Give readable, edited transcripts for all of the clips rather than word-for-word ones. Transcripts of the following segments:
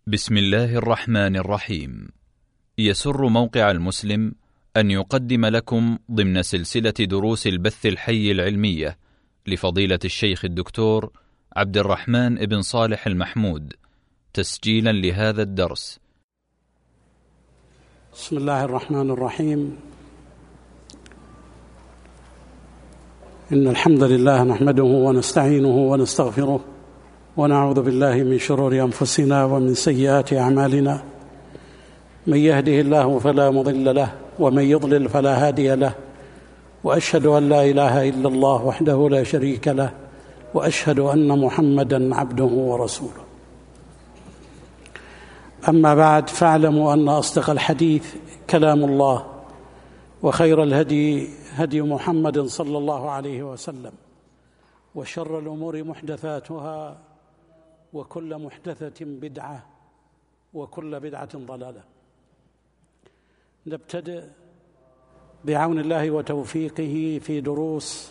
بسم الله الرحمن الرحيم. يسر موقع المسلم أن يقدم لكم ضمن سلسلة دروس البث الحي العلمية لفضيلة الشيخ الدكتور عبد الرحمن بن صالح المحمود تسجيلا لهذا الدرس. بسم الله الرحمن الرحيم. إن الحمد لله نحمده ونستعينه ونستغفره ونعوذ بالله من شرور أنفسنا ومن سيئات أعمالنا. من يهده الله فلا مضل له ومن يضلل فلا هادي له، وأشهد أن لا إله إلا الله وحده لا شريك له، وأشهد أن محمدًا عبده ورسوله. أما بعد، فاعلموا أن أصدق الحديث كلام الله، وخير الهدي هدي محمد صلى الله عليه وسلم، وشر الأمور محدثاتها، وكل محدثة بدعة، وكل بدعة ضلالة. نبتدئ بعون الله وتوفيقه في دروس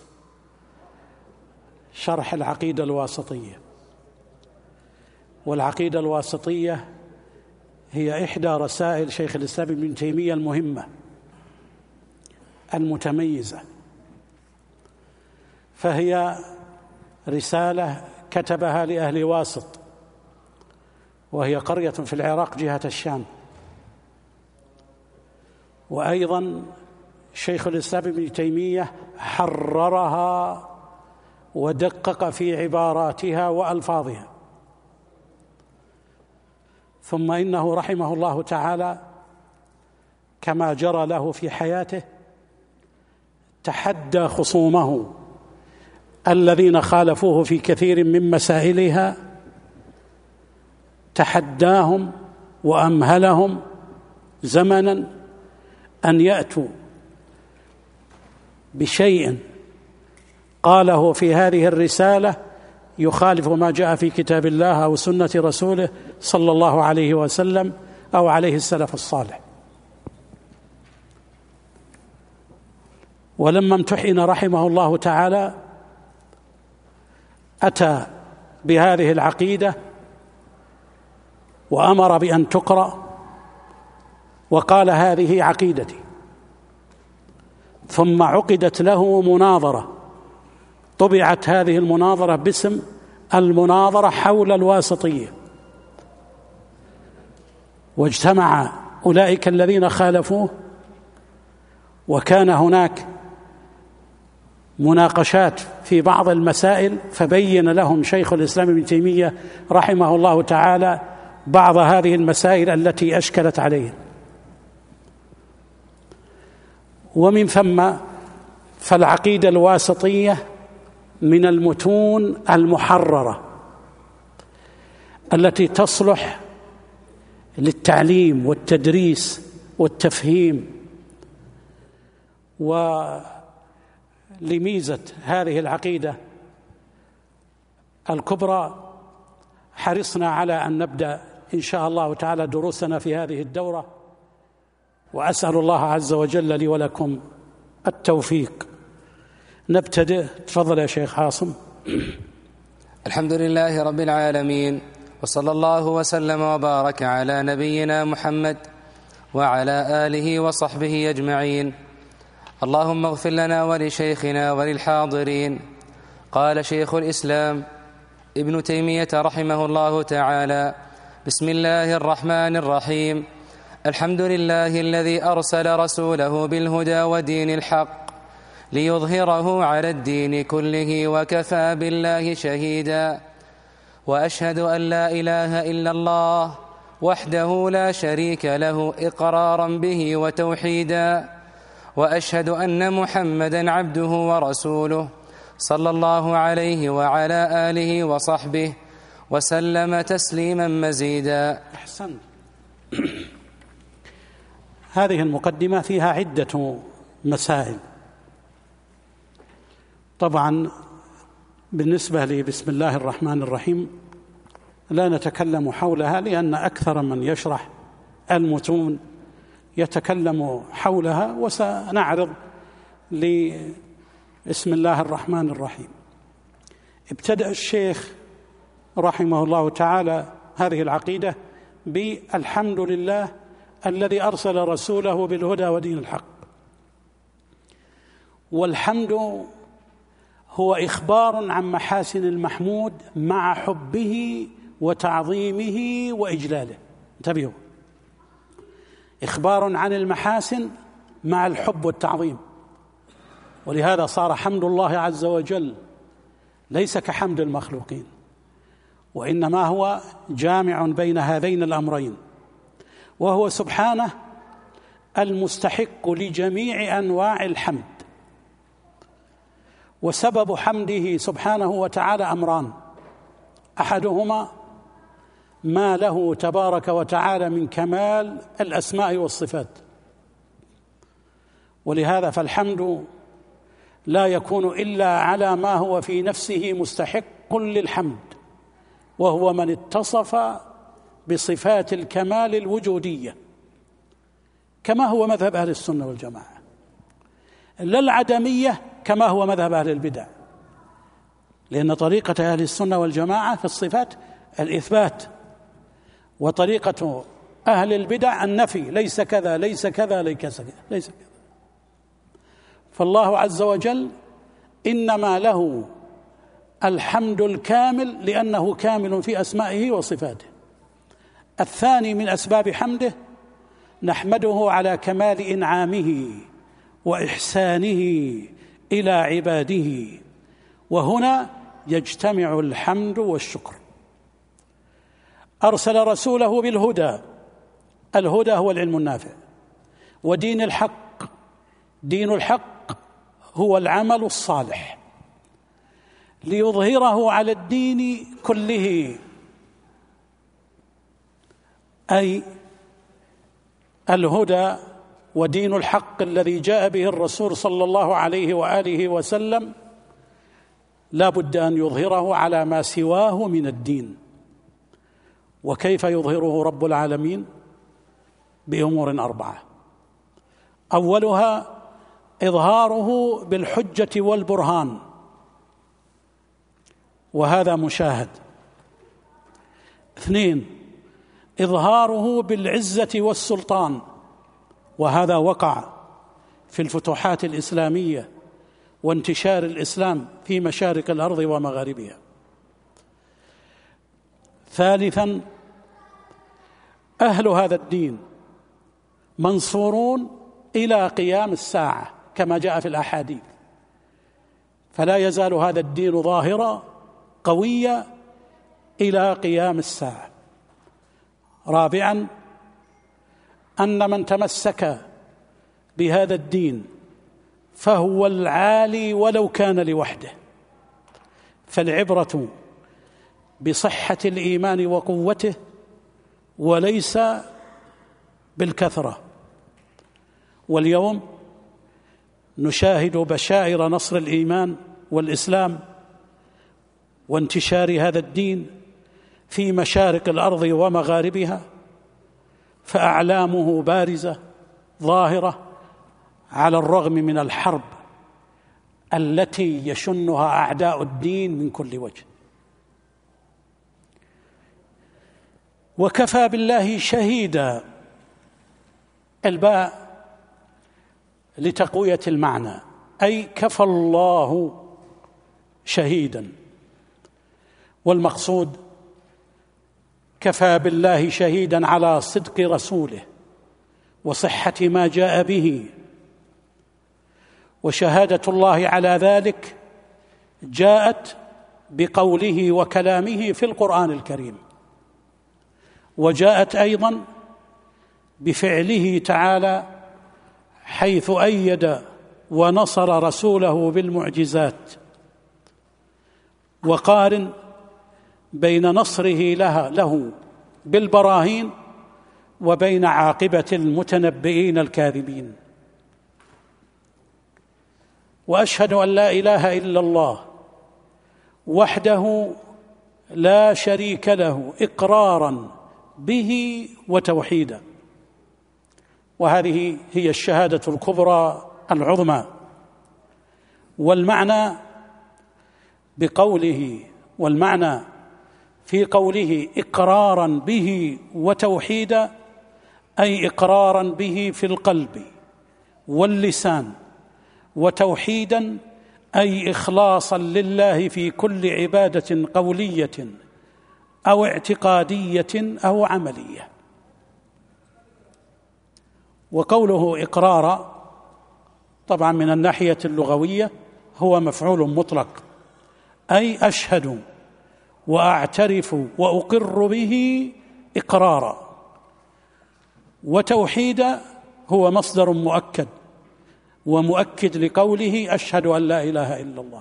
شرح العقيدة الواسطية. والعقيدة الواسطية هي إحدى رسائل شيخ الإسلام ابن تيمية المهمة المتميزة، فهي رسالة كتبها لأهل واسط، وهي قرية في العراق جهة الشام. وأيضا شيخ الإسلام ابن تيمية حررها ودقق في عباراتها وألفاظها. ثم إنه رحمه الله تعالى كما جرى له في حياته تحدى خصومه الذين خالفوه في كثير من مسائلها، تحداهم وأمهلهم زمنا أن يأتوا بشيء قاله في هذه الرسالة يخالف ما جاء في كتاب الله أو سنة رسوله صلى الله عليه وسلم أو عليه السلف الصالح. ولما امتحن رحمه الله تعالى أتى بهذه العقيدة وأمر بأن تقرأ، وقال: هذه عقيدتي. ثم عقدت له مناظرة، طبعت هذه المناظرة باسم المناظرة حول الواسطية، واجتمع أولئك الذين خالفوه، وكان هناك مناقشات في بعض المسائل، فبين لهم شيخ الإسلام ابن تيمية رحمه الله تعالى بعض هذه المسائل التي أشكلت عليهم. ومن ثم فالعقيدة الواسطية من المتون المحررة التي تصلح للتعليم والتدريس والتفهيم. ولميزة هذه العقيدة الكبرى حرصنا على أن نبدأ إن شاء الله تعالى دروسنا في هذه الدورة، وأسأل الله عز وجل لي ولكم التوفيق. نبتدئ. تفضل يا شيخ عاصم. الحمد لله رب العالمين، وصلى الله وسلم وبارك على نبينا محمد وعلى آله وصحبه أجمعين. اللهم اغفر لنا ولشيخنا وللحاضرين. قال شيخ الإسلام ابن تيمية رحمه الله تعالى: بسم الله الرحمن الرحيم. الحمد لله الذي أرسل رسوله بالهدى ودين الحق ليظهره على الدين كله، وكفى بالله شهيدا. وأشهد أن لا إله إلا الله وحده لا شريك له إقرارا به وتوحيدا. وأشهد أن محمدا عبده ورسوله صلى الله عليه وعلى آله وصحبه وسلم تسليما مزيدا. أحسنت. هذه المقدمة فيها عدة مسائل. طبعا بالنسبة لي بسم الله الرحمن الرحيم لا نتكلم حولها، لأن أكثر من يشرح المتون يتكلم حولها، وسنعرض لبسم الله الرحمن الرحيم. ابتدأ الشيخ رحمه الله تعالى هذه العقيدة بالحمد لله الذي أرسل رسوله بالهدى ودين الحق. والحمد هو إخبار عن محاسن المحمود مع حبه وتعظيمه وإجلاله. انتبهوا، إخبار عن المحاسن مع الحب والتعظيم. ولهذا صار حمد الله عز وجل ليس كحمد المخلوقين، وإنما هو جامع بين هذين الأمرين، وهو سبحانه المستحق لجميع أنواع الحمد. وسبب حمده سبحانه وتعالى أمران: أحدهما ما له تبارك وتعالى من كمال الأسماء والصفات، ولهذا فالحمد لا يكون إلا على ما هو في نفسه مستحق للحمد، وهو من اتصف بصفات الكمال الوجودية، كما هو مذهب أهل السنة والجماعة، لا العدمية كما هو مذهب أهل البدع. لأن طريقة أهل السنة والجماعة في الصفات الإثبات، وطريقة أهل البدع النفي، ليس كذا ليس كذا ليس كذا. فالله عز وجل إنما له الحمد الكامل لأنه كامل في أسمائه وصفاته. الثاني من أسباب حمده نحمده على كمال إنعامه وإحسانه إلى عباده، وهنا يجتمع الحمد والشكر. أرسل رسوله بالهدى، الهدى هو العلم النافع، ودين الحق، دين الحق هو العمل الصالح، ليظهره على الدين كله، أي الهدى ودين الحق الذي جاء به الرسول صلى الله عليه وآله وسلم لا بد أن يظهره على ما سواه من الدين. وكيف يظهره رب العالمين؟ بأمور 4: أولها إظهاره بالحجة والبرهان، وهذا مشاهد. 2: إظهاره بالعزة والسلطان، وهذا وقع في الفتوحات الإسلامية وانتشار الإسلام في مشارق الأرض ومغاربها. 3: أهل هذا الدين منصورون إلى قيام الساعة كما جاء في الأحاديث، فلا يزال هذا الدين ظاهرا قويا إلى قيام الساعة. 4: أن من تمسك بهذا الدين فهو العالي ولو كان لوحده، فالعبرة بصحة الإيمان وقوته وليس بالكثرة. واليوم نشاهد بشائر نصر الإيمان والإسلام وانتشار هذا الدين في مشارق الأرض ومغاربها، فأعلامه بارزة ظاهرة على الرغم من الحرب التي يشنها أعداء الدين من كل وجه. وكفى بالله شهيدا، الباء لتقوية المعنى، أي كفى الله شهيدا. والمقصود كفى بالله شهيدا على صدق رسوله وصحة ما جاء به، وشهادة الله على ذلك جاءت بقوله وكلامه في القرآن الكريم، وجاءت أيضا بفعله تعالى حيث أيد ونصر رسوله بالمعجزات. وقارن بين نصره له بالبراهين وبين عاقبة المتنبئين الكاذبين. وأشهد أن لا إله إلا الله وحده لا شريك له إقرارا به وتوحيدا، وهذه هي الشهادة الكبرى العظمى. والمعنى بقوله والمعنى في قوله إقرارا به وتوحيدا، أي إقرارا به في القلب واللسان، وتوحيدا أي إخلاصا لله في كل عبادة قولية أو اعتقادية أو عملية. وقوله إقرارا طبعا من الناحية اللغوية هو مفعول مطلق، أي أشهد وأعترف وأقر به إقرارا. وتوحيدا هو مصدر مؤكد، ومؤكد لقوله أشهد أن لا إله إلا الله.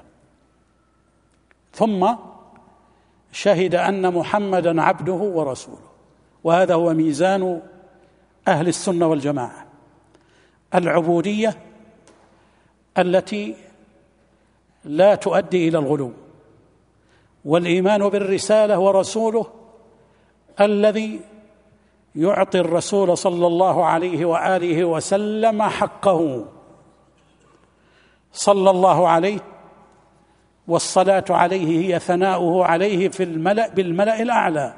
ثم شهد أن محمدا عبده ورسوله، وهذا هو ميزان أهل السنة والجماعة، العبودية التي لا تؤدي إلى الغلو، والإيمان بالرسالة ورسوله الذي يعطي الرسول صلى الله عليه وآله وسلم حقه صلى الله عليه، والصلاة عليه هي ثناؤه عليه في بالملأ الأعلى،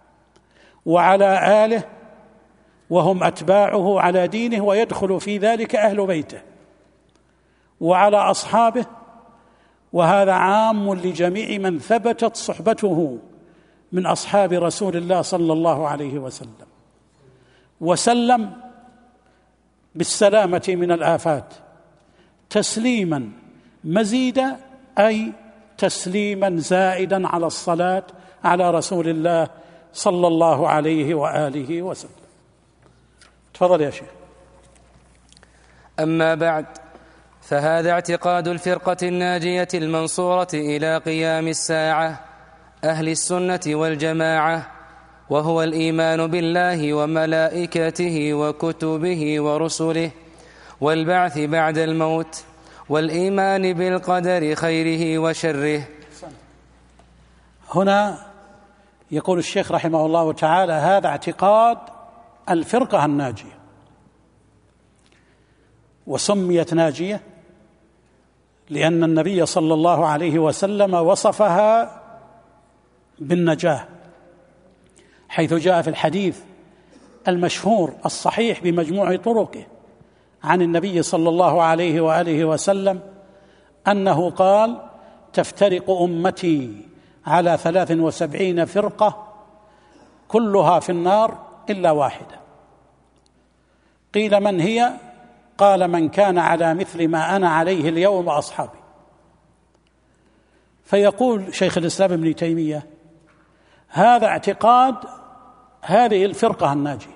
وعلى آله وهم أتباعه على دينه، ويدخل في ذلك أهل بيته، وعلى أصحابه، وهذا عام لجميع من ثبتت صحبته من أصحاب رسول الله صلى الله عليه وسلم، وسلم بالسلامة من الآفات تسليما مزيدا، أي تسليما زائدا على الصلاة على رسول الله صلى الله عليه وآله وسلم. تفضل يا شيخ. أما بعد، فهذا اعتقاد الفرقة الناجية المنصورة إلى قيام الساعة أهل السنة والجماعة، وهو الإيمان بالله وملائكته وكتبه ورسله والبعث بعد الموت، والإيمان بالقدر خيره وشره. هنا يقول الشيخ رحمه الله تعالى: هذا اعتقاد الفرقة الناجية، وسميت ناجية لأن النبي صلى الله عليه وسلم وصفها بالنجاة، حيث جاء في الحديث المشهور الصحيح بمجموع طرقه عن النبي صلى الله عليه وآله وسلم أنه قال: تفترق أمتي على 73 فرقة كلها في النار إلا واحدة. قيل: من هي؟ قال: من كان على مثل ما أنا عليه اليوم وأصحابي. فيقول شيخ الإسلام ابن تيمية: هذا اعتقاد هذه الفرقة الناجية.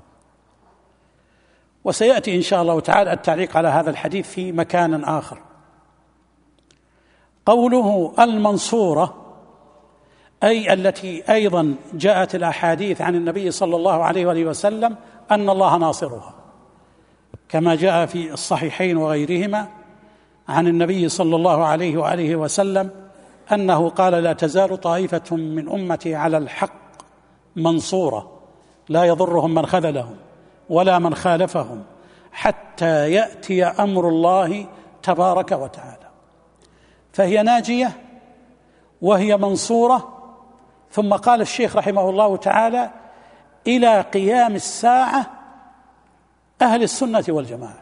وسيأتي إن شاء الله تعالى التعليق على هذا الحديث في مكان آخر. قوله المنصورة أي التي أيضا جاءت الأحاديث عن النبي صلى الله عليه وآله وسلم أن الله ناصرها، كما جاء في الصحيحين وغيرهما عن النبي صلى الله عليه وآله وسلم أنه قال: لا تزال طائفة من أمتي على الحق منصورة لا يضرهم من خذلهم ولا من خالفهم حتى يأتي أمر الله تبارك وتعالى. فهي ناجية وهي منصورة. ثم قال الشيخ رحمه الله تعالى: إلى قيام الساعة أهل السنة والجماعة.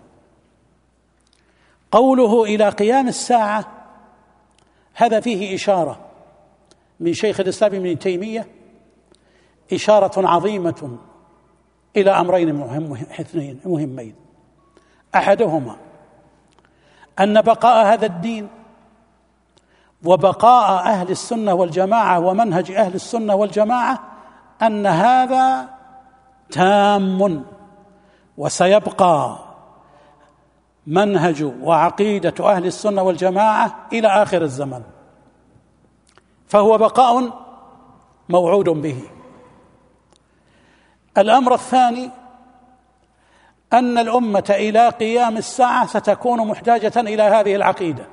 قوله إلى قيام الساعة هذا فيه إشارة من شيخ الإسلام ابن تيمية، إشارة عظيمة إلى أمرين مهمين. أحدهما أن بقاء هذا الدين وبقاء أهل السنة والجماعة ومنهج أهل السنة والجماعة أن هذا تام، وسيبقى منهج وعقيدة أهل السنة والجماعة إلى آخر الزمن، فهو بقاء موعود به. الأمر الثاني أن الأمة إلى قيام الساعة ستكون محتاجة إلى هذه العقيدة،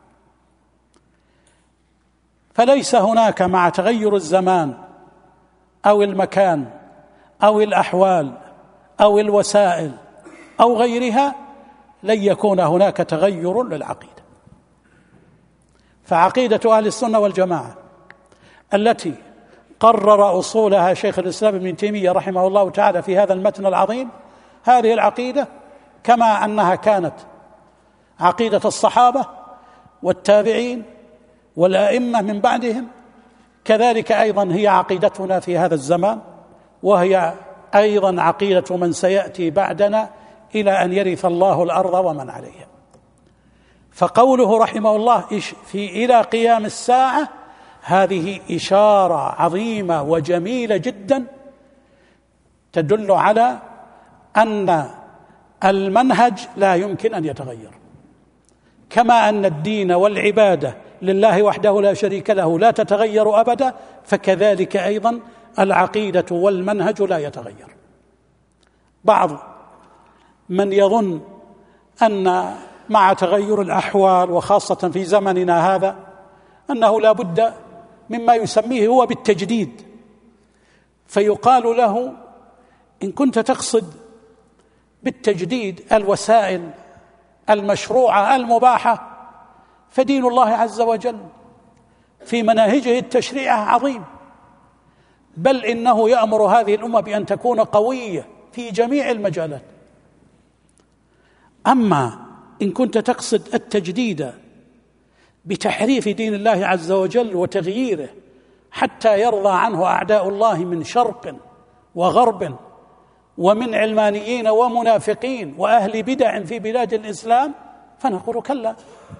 فليس هناك مع تغير الزمان أو المكان أو الأحوال أو الوسائل أو غيرها لن يكون هناك تغير للعقيدة. فعقيدة أهل السنة والجماعة التي قرر أصولها شيخ الإسلام ابن تيمية رحمه الله تعالى في هذا المتن العظيم. هذه العقيدة كما أنها كانت عقيدة الصحابة والتابعين والأئمة من بعدهم، كذلك أيضا هي عقيدتنا في هذا الزمان، وهي أيضا عقيدة من سيأتي بعدنا إلى أن يرث الله الأرض ومن عليها. فقوله رحمه الله إلى قيام الساعة هذه إشارة عظيمة وجميلة جدا تدل على أن المنهج لا يمكن أن يتغير، كما أن الدين والعبادة لله وحده لا شريك له لا تتغير أبدا، فكذلك أيضا العقيدة والمنهج لا يتغير. بعض من يظن أن مع تغير الأحوال وخاصة في زمننا هذا أنه لا بد مما يسميه هو بالتجديد، فيقال له إن كنت تقصد بالتجديد الوسائل المشروعة المباحة فدين الله عز وجل في مناهجه التشريعة عظيم، بل إنه يأمر هذه الأمة بأن تكون قوية في جميع المجالات. أما إن كنت تقصد التجديد بتحريف دين الله عز وجل وتغييره حتى يرضى عنه أعداء الله من شرق وغرب ومن علمانيين ومنافقين وأهل بدع في بلاد الإسلام، فنقول كلا،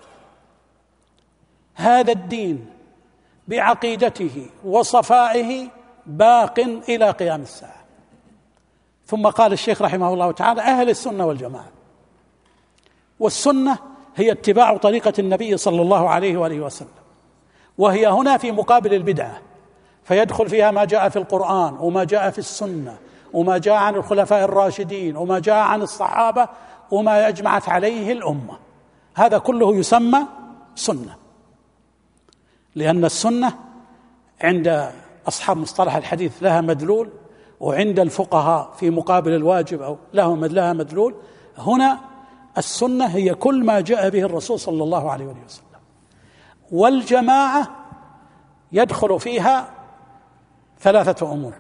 هذا الدين بعقيدته وصفائه باق إلى قيام الساعة. ثم قال الشيخ رحمه الله تعالى: أهل السنة والجماعة. والسنة هي اتباع طريقة النبي صلى الله عليه وآله وسلم، وهي هنا في مقابل البدعة، فيدخل فيها ما جاء في القرآن وما جاء في السنة وما جاء عن الخلفاء الراشدين وما جاء عن الصحابة وما أجمعت عليه الأمة، هذا كله يسمى سنة، لأن السنة عند أصحاب مصطلح الحديث لها مدلول، وعند الفقهاء في مقابل الواجب أو لها مدلول. هنا السنة هي كل ما جاء به الرسول صلى الله عليه وسلم. والجماعة يدخل فيها ثلاثة أمور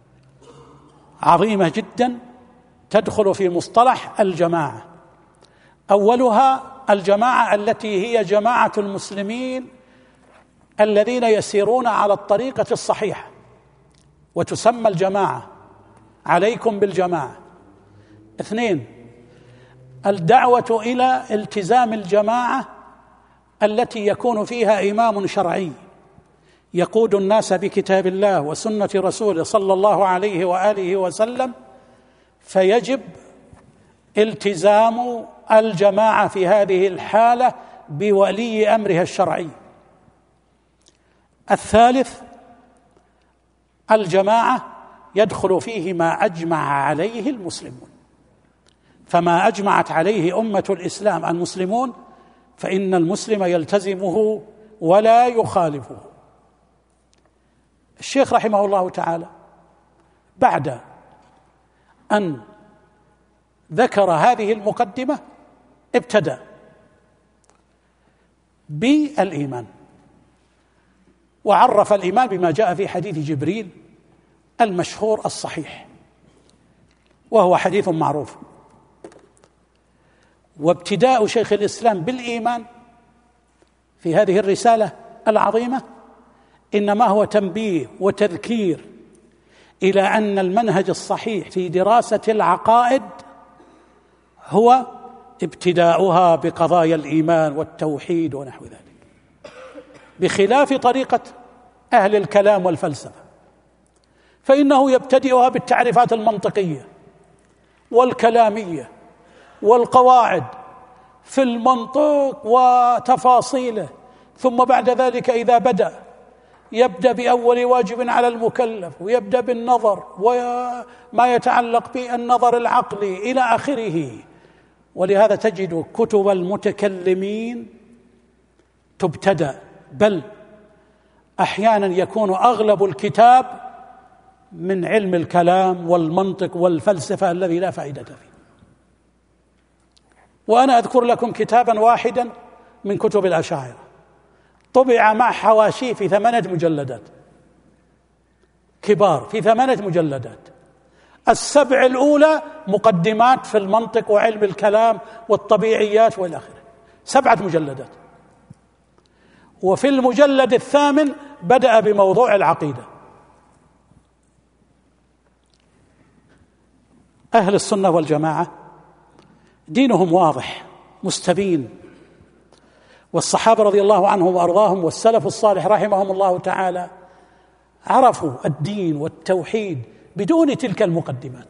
عظيمة جدا تدخل في مصطلح الجماعة. أولها الجماعة التي هي جماعة المسلمين الذين يسيرون على الطريقة الصحيحة، وتسمى الجماعة، عليكم بالجماعة. اثنين، الدعوة إلى التزام الجماعة التي يكون فيها إمام شرعي يقود الناس بكتاب الله وسنة رسوله صلى الله عليه وآله وسلم، فيجب التزام الجماعة في هذه الحالة بولي أمرها الشرعي. الثالث، الجماعة يدخل فيه ما أجمع عليه المسلمون، فما أجمعت عليه أمة الإسلام المسلمون فإن المسلم يلتزمه ولا يخالفه. الشيخ رحمه الله تعالى بعد أن ذكر هذه المقدمة ابتدأ بالإيمان، وعرف الإيمان بما جاء في حديث جبريل المشهور الصحيح، وهو حديث معروف. وابتداء شيخ الإسلام بالإيمان في هذه الرسالة العظيمة إنما هو تنبيه وتذكير إلى أن المنهج الصحيح في دراسة العقائد هو ابتداؤها بقضايا الإيمان والتوحيد ونحو ذلك، بخلاف طريقة أهل الكلام والفلسفة، فإنه يبتدئها بالتعريفات المنطقية والكلامية والقواعد في المنطق وتفاصيله، ثم بعد ذلك إذا بدأ يبدأ بأول واجب على المكلف، ويبدأ بالنظر وما يتعلق بالنظر العقلي إلى آخره. ولهذا تجد كتب المتكلمين تبتدأ، بل أحيانا يكون أغلب الكتاب من علم الكلام والمنطق والفلسفة الذي لا فائدة فيه. وأنا أذكر لكم كتابا واحدا من كتب الأشاعرة طبع مع حواشيه في 8 مجلدات، كبار في 8 مجلدات. 7 الأولى مقدمات في المنطق وعلم الكلام والطبيعيات والى آخره، 7 مجلدات. وفي المجلد 8 بدأ بموضوع العقيدة. أهل السنة والجماعة دينهم واضح مستبين، والصحابة رضي الله عنهم وأرضاهم والسلف الصالح رحمهم الله تعالى عرفوا الدين والتوحيد بدون تلك المقدمات.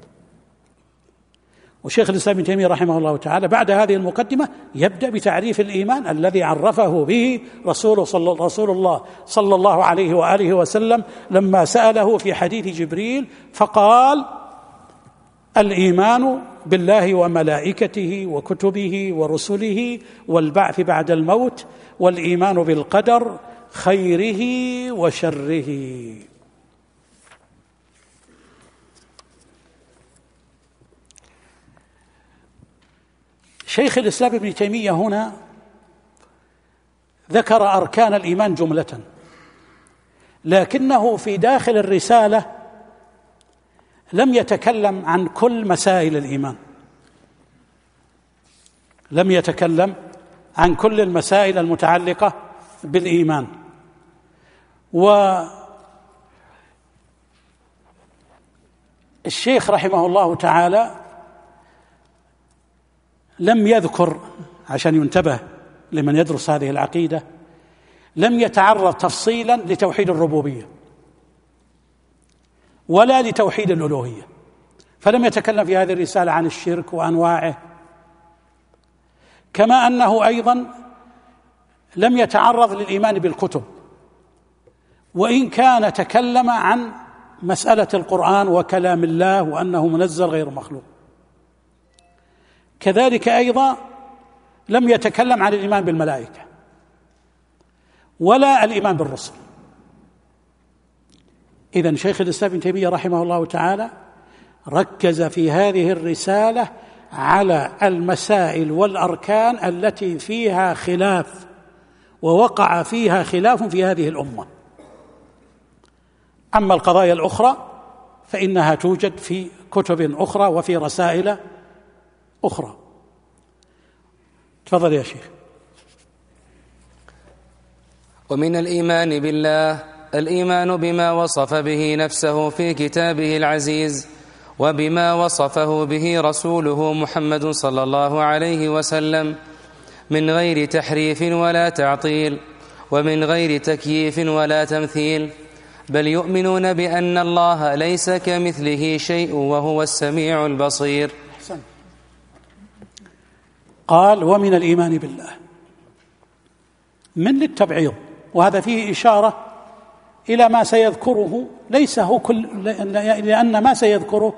وشيخ الإسلام ابن تيمية رحمه الله تعالى بعد هذه المقدمة يبدأ بتعريف الإيمان الذي عرفه به رسول الله صلى الله عليه وآله وسلم لما سأله في حديث جبريل فقال: الإيمان بالله وملائكته وكتبه ورسله والبعث بعد الموت والإيمان بالقدر خيره وشره. شيخ الإسلام ابن تيمية هنا ذكر أركان الإيمان جملة، لكنه في داخل الرسالة لم يتكلم عن كل مسائل الإيمان، لم يتكلم عن كل المسائل المتعلقة بالإيمان. والشيخ رحمه الله تعالى لم يذكر، عشان ينتبه لمن يدرس هذه العقيدة، لم يتعرض تفصيلا لتوحيد الربوبية ولا لتوحيد الألوهية، فلم يتكلم في هذه الرسالة عن الشرك وأنواعه، كما أنه أيضا لم يتعرض للإيمان بالكتب، وإن كان تكلم عن مسألة القرآن وكلام الله وأنه منزل غير مخلوق. كذلك أيضا لم يتكلم عن الإيمان بالملائكة ولا الإيمان بالرسل. إذن شيخ الإسلام ابن تيمية رحمه الله تعالى ركز في هذه الرسالة على المسائل والأركان التي فيها خلاف ووقع فيها خلاف في هذه الأمة. أما القضايا الأخرى فإنها توجد في كتب أخرى وفي رسائل أخرى. تفضل يا شيخ. ومن الإيمان بالله الإيمان بما وصف به نفسه في كتابه العزيز وبما وصفه به رسوله محمد صلى الله عليه وسلم من غير تحريف ولا تعطيل ومن غير تكييف ولا تمثيل، بل يؤمنون بأن الله ليس كمثله شيء وهو السميع البصير. قال: ومن الإيمان بالله، من للتبعيض، وهذا فيه إشارة إلى ما سيذكره، ليس هو لأن ما سيذكره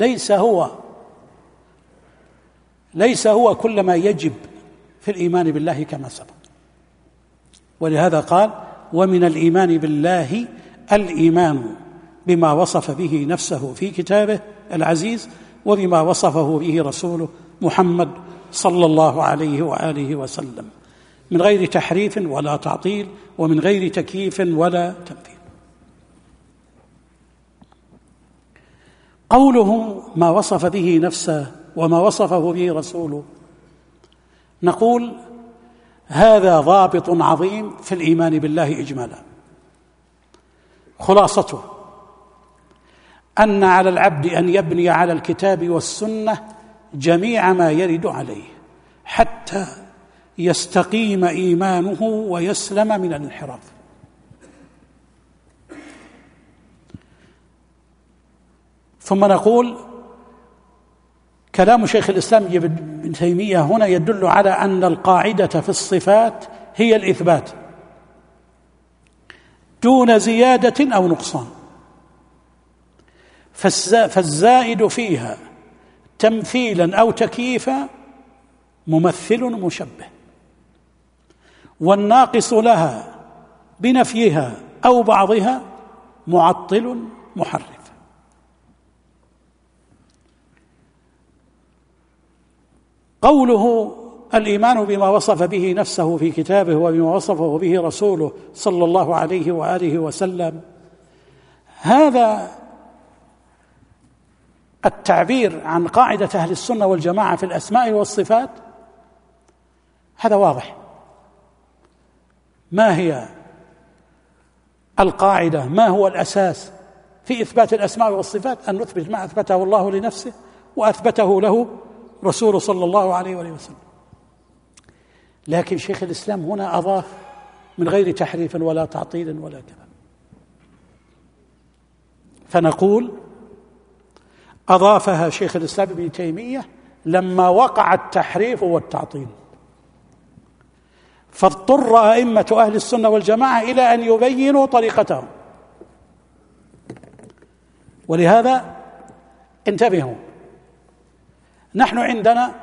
ليس هو كل ما يجب في الإيمان بالله كما سبق. ولهذا قال: ومن الإيمان بالله الإيمان بما وصف به نفسه في كتابه العزيز وبما وصفه به رسوله محمد صلى الله عليه وآله وسلم من غير تحريف ولا تعطيل ومن غير تكييف ولا تمثيل. قوله ما وصف به نفسه وما وصفه به رسوله، نقول هذا ضابط عظيم في الإيمان بالله إجمالا. خلاصته أن على العبد أن يبني على الكتاب والسنة جميع ما يرد عليه حتى يستقيم إيمانه ويسلم من الانحراف. ثم نقول كلام شيخ الإسلام ابن تيمية هنا يدل على أن القاعدة في الصفات هي الإثبات دون زيادة أو نقصان، فالزائد فيها تمثيلا أو تكييفا ممثل مشبه، والناقص لها بنفيها أو بعضها معطل محرف. قوله الإيمان بما وصف به نفسه في كتابه وبما وصفه به رسوله صلى الله عليه وآله وسلم، هذا التعبير عن قاعدة أهل السنة والجماعة في الأسماء والصفات هذا واضح. ما هي القاعدة؟ ما هو الأساس في إثبات الأسماء والصفات؟ أن نثبت ما أثبته الله لنفسه وأثبته له رسوله صلى الله عليه وسلم. لكن شيخ الإسلام هنا أضاف من غير تحريف ولا تعطيل ولا كذا، فنقول أضافها شيخ الإسلام ابن تيمية لما وقع التحريف والتعطيل، فاضطر أئمة أهل السنة والجماعة إلى أن يبينوا طريقتهم. ولهذا انتبهوا، نحن عندنا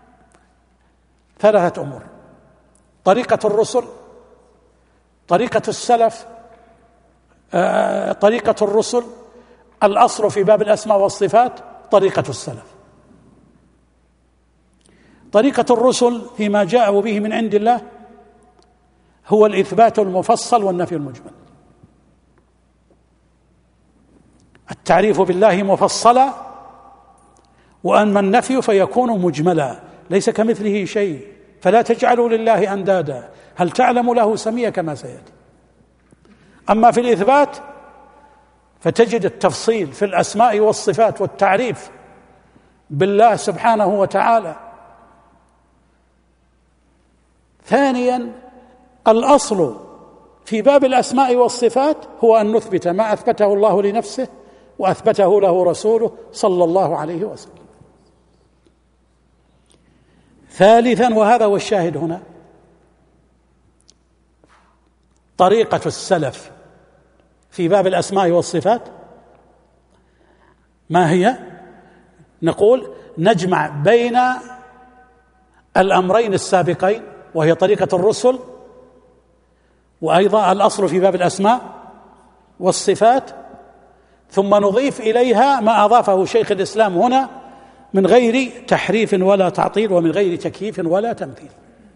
ثلاثة أمور: طريقة الرسل، طريقة السلف، طريقة الرسل. الأصل في باب الأسماء والصفات طريقة السلف. طريقة الرسل فيما جاءوا به من عند الله هو الإثبات المفصل والنفي المجمل. التعريف بالله مفصلا، وأما النفي فيكون مجملا، ليس كمثله شيء، فلا تجعلوا لله أندادا هل تعلم له سمية كما سيأتي. أما في الإثبات فتجد التفصيل في الأسماء والصفات والتعريف بالله سبحانه وتعالى. ثانيا، الأصل في باب الأسماء والصفات هو أن نثبت ما أثبته الله لنفسه وأثبته له رسوله صلى الله عليه وسلم. ثالثا، وهذا هو الشاهد هنا، طريقة السلف في باب الأسماء والصفات ما هي؟ نقول نجمع بين الأمرين السابقين وهي طريقة الرسل، وأيضا الأصل في باب الأسماء والصفات، ثم نضيف إليها ما أضافه شيخ الإسلام هنا من غير تحريف ولا تعطيل ومن غير تكييف ولا تمثيل.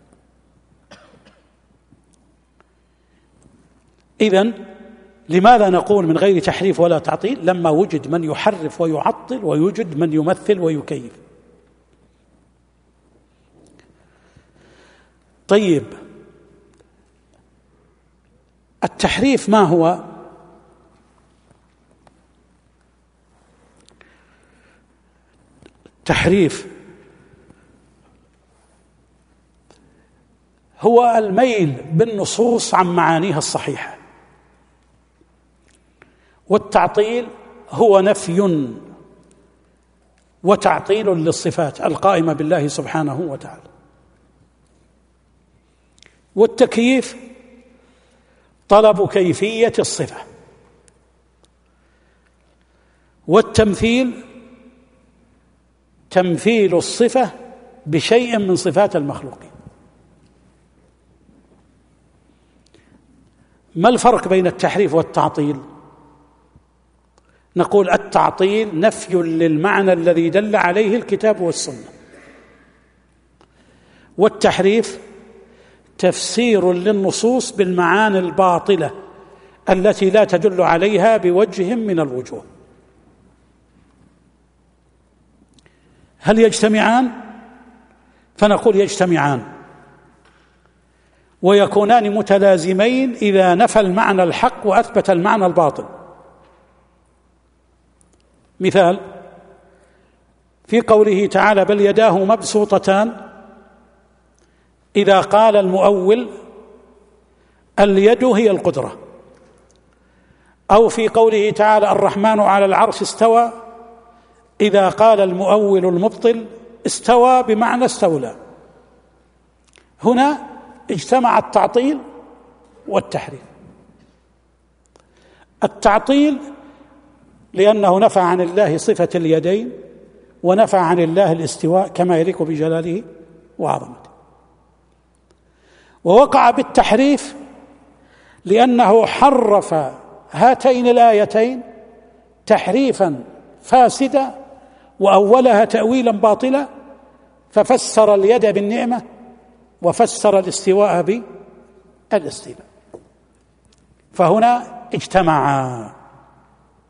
إذن لماذا نقول من غير تحريف ولا تعطيل؟ لما وجد من يحرف ويعطل ويوجد من يمثل ويكيف. طيب، التحريف ما هو؟ التحريف هو الميل بالنصوص عن معانيها الصحيحة، والتعطيل هو نفي وتعطيل للصفات القائمة بالله سبحانه وتعالى، والتكييف طلب كيفية الصفة، والتمثيل تمثيل الصفة بشيء من صفات المخلوقين. ما الفرق بين التحريف والتعطيل؟ نقول التعطيل نفي للمعنى الذي دل عليه الكتاب والسنة، والتحريف تفسير للنصوص بالمعاني الباطلة التي لا تدل عليها بوجه من الوجوه. هل يجتمعان؟ فنقول يجتمعان ويكونان متلازمين إذا نفى المعنى الحق وأثبت المعنى الباطل. مثال في قوله تعالى بل يداه مبسوطتان، إذا قال المؤول اليد هي القدرة، أو في قوله تعالى الرحمن على العرش استوى، إذا قال المؤول المبطل استوى بمعنى استولى. هنا اجتمع التعطيل والتحريف. التعطيل لأنه نفى عن الله صفة اليدين ونفى عن الله الاستواء كما يليق بجلاله وعظمته. ووقع بالتحريف لأنه حرف هاتين الآيتين تحريفا فاسدا وأولها تأويلا باطلا، ففسر اليد بالنعمة وفسر الاستواء بالاستيلاء. فهنا اجتمعا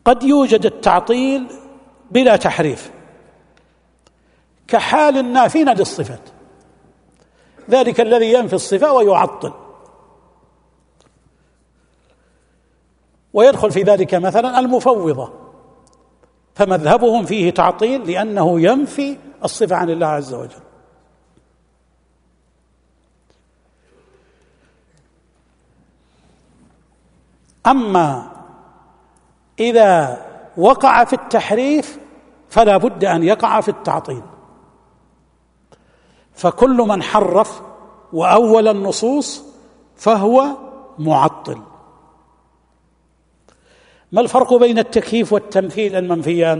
قد يوجد التعطيل بلا تحريف كحال النافين للصفات، ذلك الذي ينفي الصفة ويعطل، ويدخل في ذلك مثلا المفوضة، فمذهبهم فيه تعطيل لأنه ينفي الصفة عن الله عز وجل. أما إذا وقع في التحريف فلا بد أن يقع في التعطيل، فكل من حرف وأول النصوص فهو معطل. ما الفرق بين التكييف والتمثيل المنفيان؟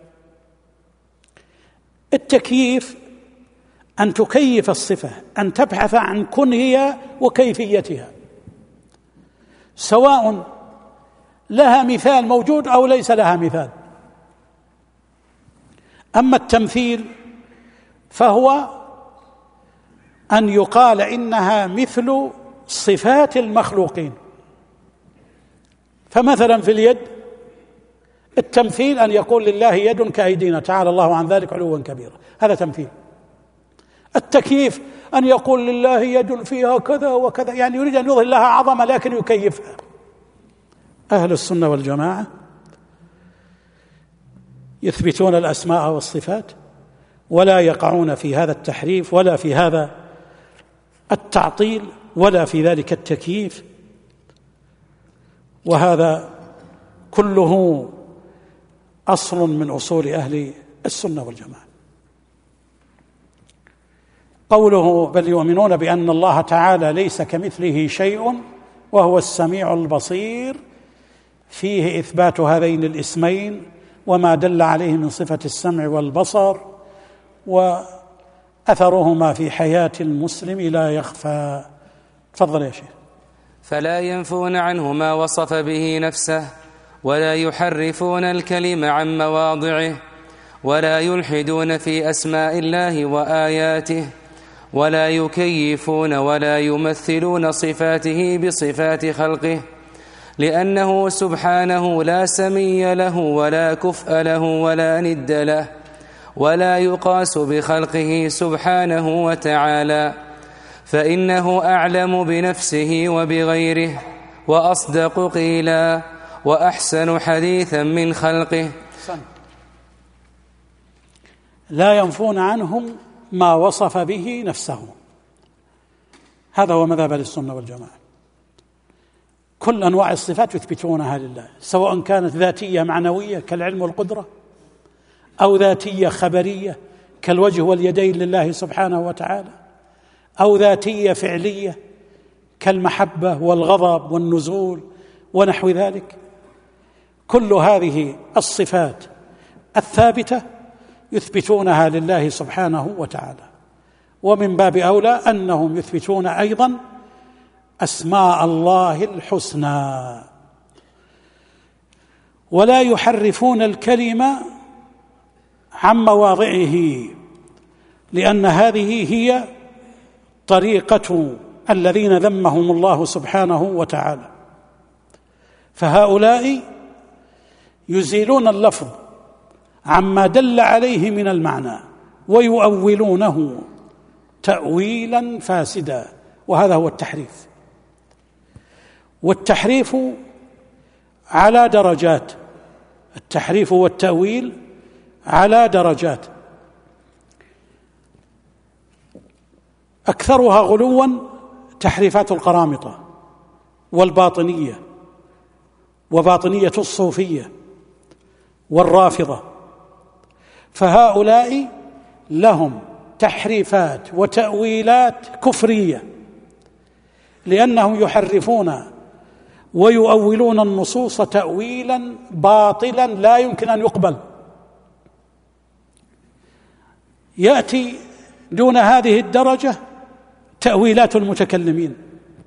التكييف أن تكيف الصفة، أن تبحث عن كنهها وكيفيتها، سواء لها مثال موجود أو ليس لها مثال. أما التمثيل فهو أن يقال إنها مثل صفات المخلوقين. فمثلا في اليد التمثيل أن يقول لله يد كأيدينا تعالى الله عن ذلك علوا كبيرا، هذا تمثيل. التكييف أن يقول لله يد فيها كذا وكذا، يعني يريد أن يظهر لها عظمة لكن يكيفها. أهل السنة والجماعة يثبتون الأسماء والصفات ولا يقعون في هذا التحريف ولا في هذا التعطيل ولا في ذلك التكييف، وهذا كله أصل من أصول أهل السنة والجماعة. قوله بل يؤمنون بأن الله تعالى ليس كمثله شيء وهو السميع البصير فيه إثبات هذين الاسمين وما دل عليه من صفة السمع والبصر، وأثرهما في حياة المسلم لا يخفى. تفضل يا شيخ. فلا ينفون عنه ما وصف به نفسه، ولا يحرفون الكلم عن مواضعه، ولا يلحدون في أسماء الله وآياته، ولا يكيفون ولا يمثلون صفاته بصفات خلقه، لأنه سبحانه لا سمي له ولا كفء له ولا ند له، ولا يقاس بخلقه سبحانه وتعالى، فإنه أعلم بنفسه وبغيره، وأصدق قيلا، وأحسن حديثا من خلقه. لا ينفون عنهم ما وصف به نفسه، هذا هو مذهب السنة والجماعة. كل أنواع الصفات يثبتونها لله، سواء كانت ذاتية معنوية كالعلم والقدرة، أو ذاتية خبرية كالوجه واليدين لله سبحانه وتعالى، أو ذاتية فعلية كالمحبة والغضب والنزول ونحو ذلك. كل هذه الصفات الثابتة يثبتونها لله سبحانه وتعالى، ومن باب أولى أنهم يثبتون أيضا أسماء الله الحسنى. ولا يحرفون الكلمة عن مواضعه، لأن هذه هي طريقة الذين ذمهم الله سبحانه وتعالى. فهؤلاء يزيلون اللفظ عما دل عليه من المعنى ويؤولونه تأويلا فاسدا، وهذا هو التحريف. والتحريف على درجات، التحريف والتأويل على درجات، أكثرها غلوا تحريفات القرامطة والباطنية وباطنية الصوفية والرافضة، فهؤلاء لهم تحريفات وتأويلات كفرية، لأنهم يحرفون ويؤولون النصوص تأويلا باطلا لا يمكن أن يقبل. يأتي دون هذه الدرجة تأويلات المتكلمين،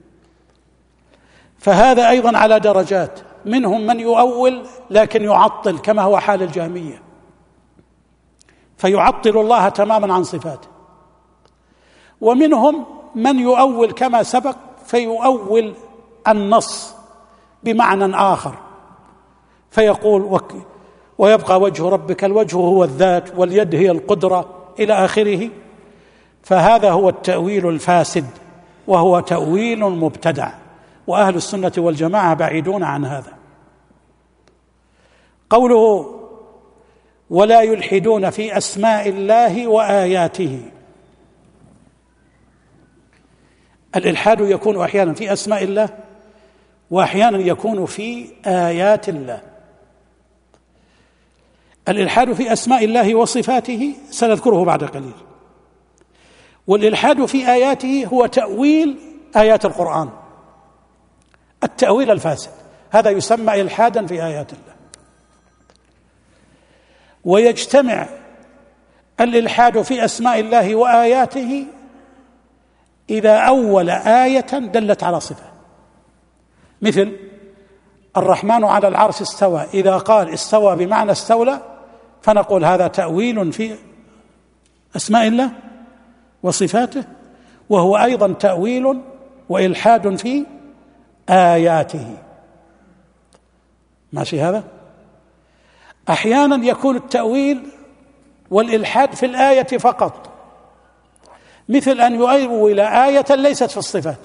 فهذا أيضا على درجات، منهم من يؤول لكن يعطل كما هو حال الجهمية، فيعطل الله تماما عن صفاته، ومنهم من يؤول كما سبق فيؤول النص بمعنى آخر، فيقول ويبقى وجه ربك، الوجه هو الذات واليد هي القدرة إلى آخره. فهذا هو التأويل الفاسد، وهو تأويل مبتدع، وأهل السنة والجماعة بعيدون عن هذا. قوله ولا يلحدون في أسماء الله وآياته، الإلحاد يكون أحيانا في أسماء الله، وأحيانا يكون في آيات الله. الإلحاد في أسماء الله وصفاته سنذكره بعد قليل، والإلحاد في آياته هو تأويل آيات القرآن، التأويل الفاسد، هذا يسمى إلحادا في آيات الله. ويجتمع الإلحاد في أسماء الله وآياته إذا أول آية دلت على صفة، مثل الرحمن على العرش استوى، إذا قال استوى بمعنى استولى فنقول هذا تأويل في أسماء الله وصفاته، وهو أيضا تأويل وإلحاد في آياته. ماشي هذا؟ أحيانا يكون التأويل والإلحاد في الآية فقط، مثل أن يؤول آية ليست في الصفات،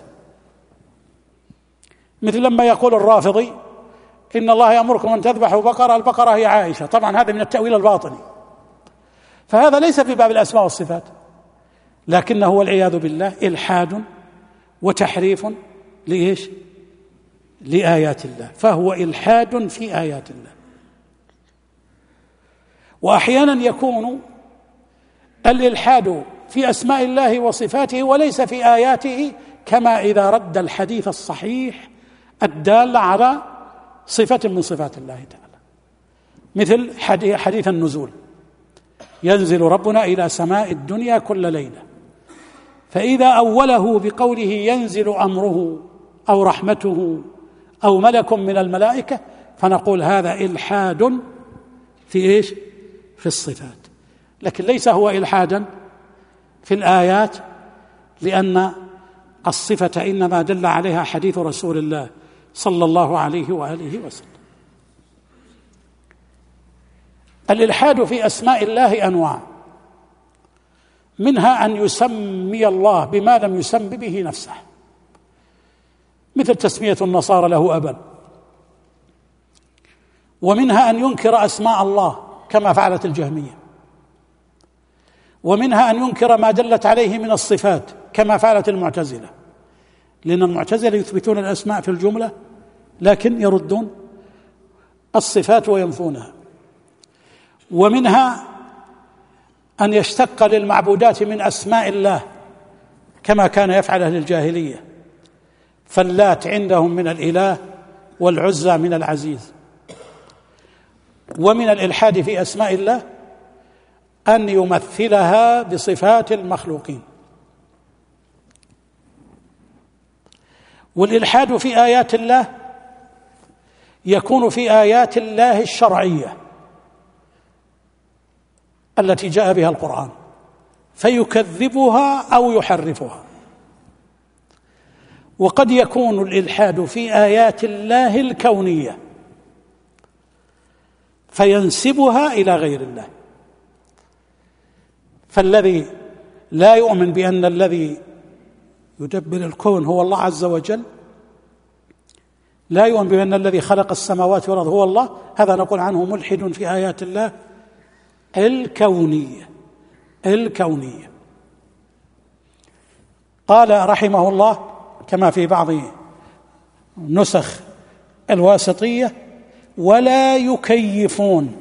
مثل لما يقول الرافضي إن الله يأمركم أن تذبحوا بقرة، البقرة هي عائشة، طبعا هذا من التأويل الباطني، فهذا ليس في باب الأسماء والصفات، لكنه والعياذ بالله إلحاد وتحريف لإيش؟ لآيات الله، فهو إلحاد في آيات الله. وأحيانا يكون الإلحاد في أسماء الله وصفاته وليس في آياته، كما إذا رد الحديث الصحيح الدال على صفة من صفات الله تعالى، مثل حديث النزول، ينزل ربنا إلى سماء الدنيا كل ليلة، فإذا أوله بقوله ينزل أمره أو رحمته أو ملك من الملائكة فنقول هذا إلحاد في إيش؟ في الصفات، لكن ليس هو إلحادا في الآيات، لأن الصفة إنما دل عليها حديث رسول الله صلى الله عليه وآله وسلم. الإلحاد في أسماء الله أنواع، منها أن يسمي الله بما لم يسم به نفسه، مثل تسمية النصارى له أبا، ومنها أن ينكر أسماء الله كما فعلت الجهمية، ومنها أن ينكر ما دلت عليه من الصفات كما فعلت المعتزلة، لأن المعتزلة يثبتون الأسماء في الجملة لكن يردون الصفات وينفونها. ومنها أن يشتق للمعبودات من أسماء الله كما كان يفعل أهل الجاهلية، فاللات عندهم من الإله والعزى من العزيز. ومن الإلحاد في أسماء الله أن يمثلها بصفات المخلوقين. والإلحاد في آيات الله يكون في آيات الله الشرعية التي جاء بها القرآن فيكذبها أو يحرفها. وقد يكون الإلحاد في آيات الله الكونية فينسبها إلى غير الله، فالذي لا يؤمن بأن الذي يدبر الكون هو الله عز وجل، لا يؤمن بأن الذي خلق السماوات والأرض هو الله، هذا نقول عنه ملحد في آيات الله الكونية. قال رحمه الله كما في بعض نسخ الواسطية ولا يكيفون،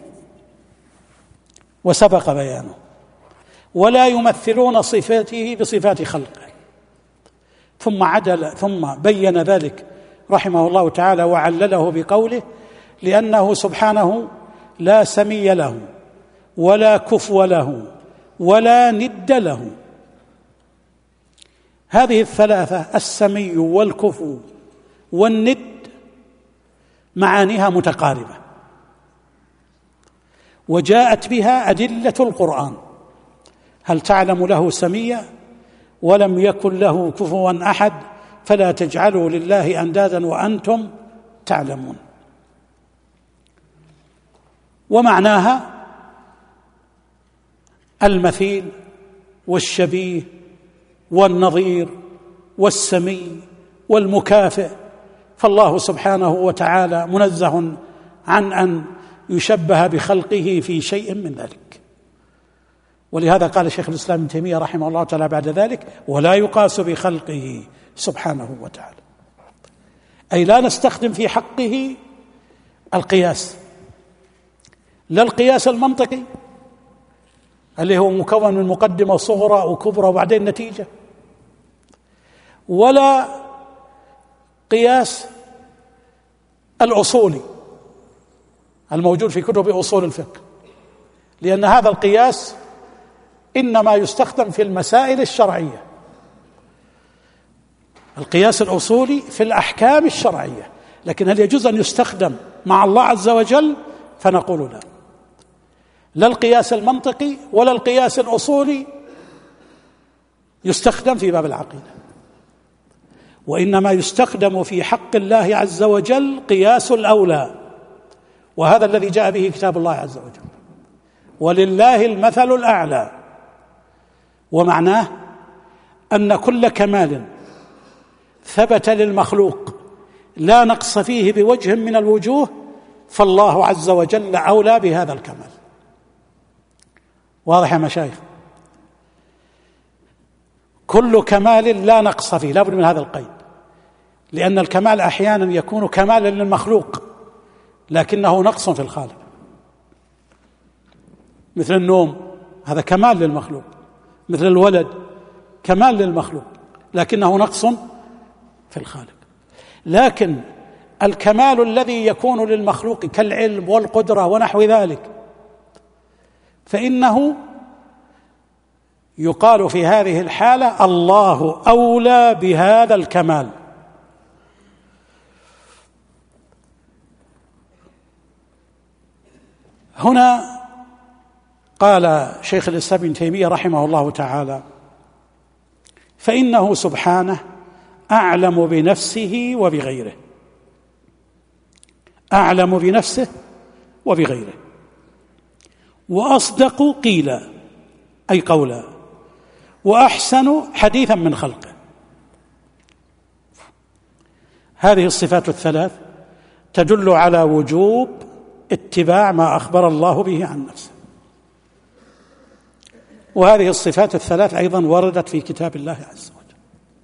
وسبق بيانه، ولا يمثلون صفاته بصفات خلقه، ثم بين ذلك رحمه الله تعالى وعلله بقوله لأنه سبحانه لا سمي له ولا كفو له ولا ند له. هذه الثلاثة السمي والكفو والند معانيها متقاربة، وجاءت بها أدلة القرآن. هل تعلم له سميا ولم يكن له كفوا أحد فلا تجعلوا لله أندادا وأنتم تعلمون. ومعناها المثيل والشبيه والنظير والسمي والمكافئ، فالله سبحانه وتعالى منزه عن أن يشبه بخلقه في شيء من ذلك. ولهذا قال شيخ الإسلام ابن تيمية رحمه الله تعالى بعد ذلك: ولا يقاس بخلقه سبحانه وتعالى، أي لا نستخدم في حقه القياس، لا القياس المنطقي اللي هو مكون من مقدمة صغرى وكبرى وبعدين نتيجة، ولا قياس الأصولي الموجود في كتب أصول الفقه، لأن هذا القياس إنما يستخدم في المسائل الشرعية، القياس الأصولي في الأحكام الشرعية، لكن هل يجوز أن يستخدم مع الله عز وجل؟ فنقول لا، لا القياس المنطقي ولا القياس الأصولي يستخدم في باب العقيدة، وإنما يستخدم في حق الله عز وجل قياس الأولى، وهذا الذي جاء به كتاب الله عز وجل: ولله المثل الأعلى. ومعناه أن كل كمال ثبت للمخلوق لا نقص فيه بوجه من الوجوه، فالله عز وجل أولى بهذا الكمال. واضح يا مشايخ؟ كل كمال لا نقص فيه، لا بد من هذا القيد، لأن الكمال أحيانا يكون كمالا للمخلوق لكنه نقص في الخالق، مثل النوم هذا كمال للمخلوق، مثل الولد كمال للمخلوق لكنه نقص في الخالق. لكن الكمال الذي يكون للمخلوق كالعلم والقدرة ونحو ذلك، فإنه يقال في هذه الحالة: الله أولى بهذا الكمال. هنا قال شيخ الإسلام ابن تيمية رحمه الله تعالى: فإنه سبحانه أعلم بنفسه وبغيره، أعلم بنفسه وبغيره، وأصدق قيلا أي قولا، وأحسن حديثا من خلقه. هذه الصفات الثلاث تدل على وجوب اتباع ما أخبر الله به عن نفسه، وهذه الصفات الثلاث أيضا وردت في كتاب الله عز وجل.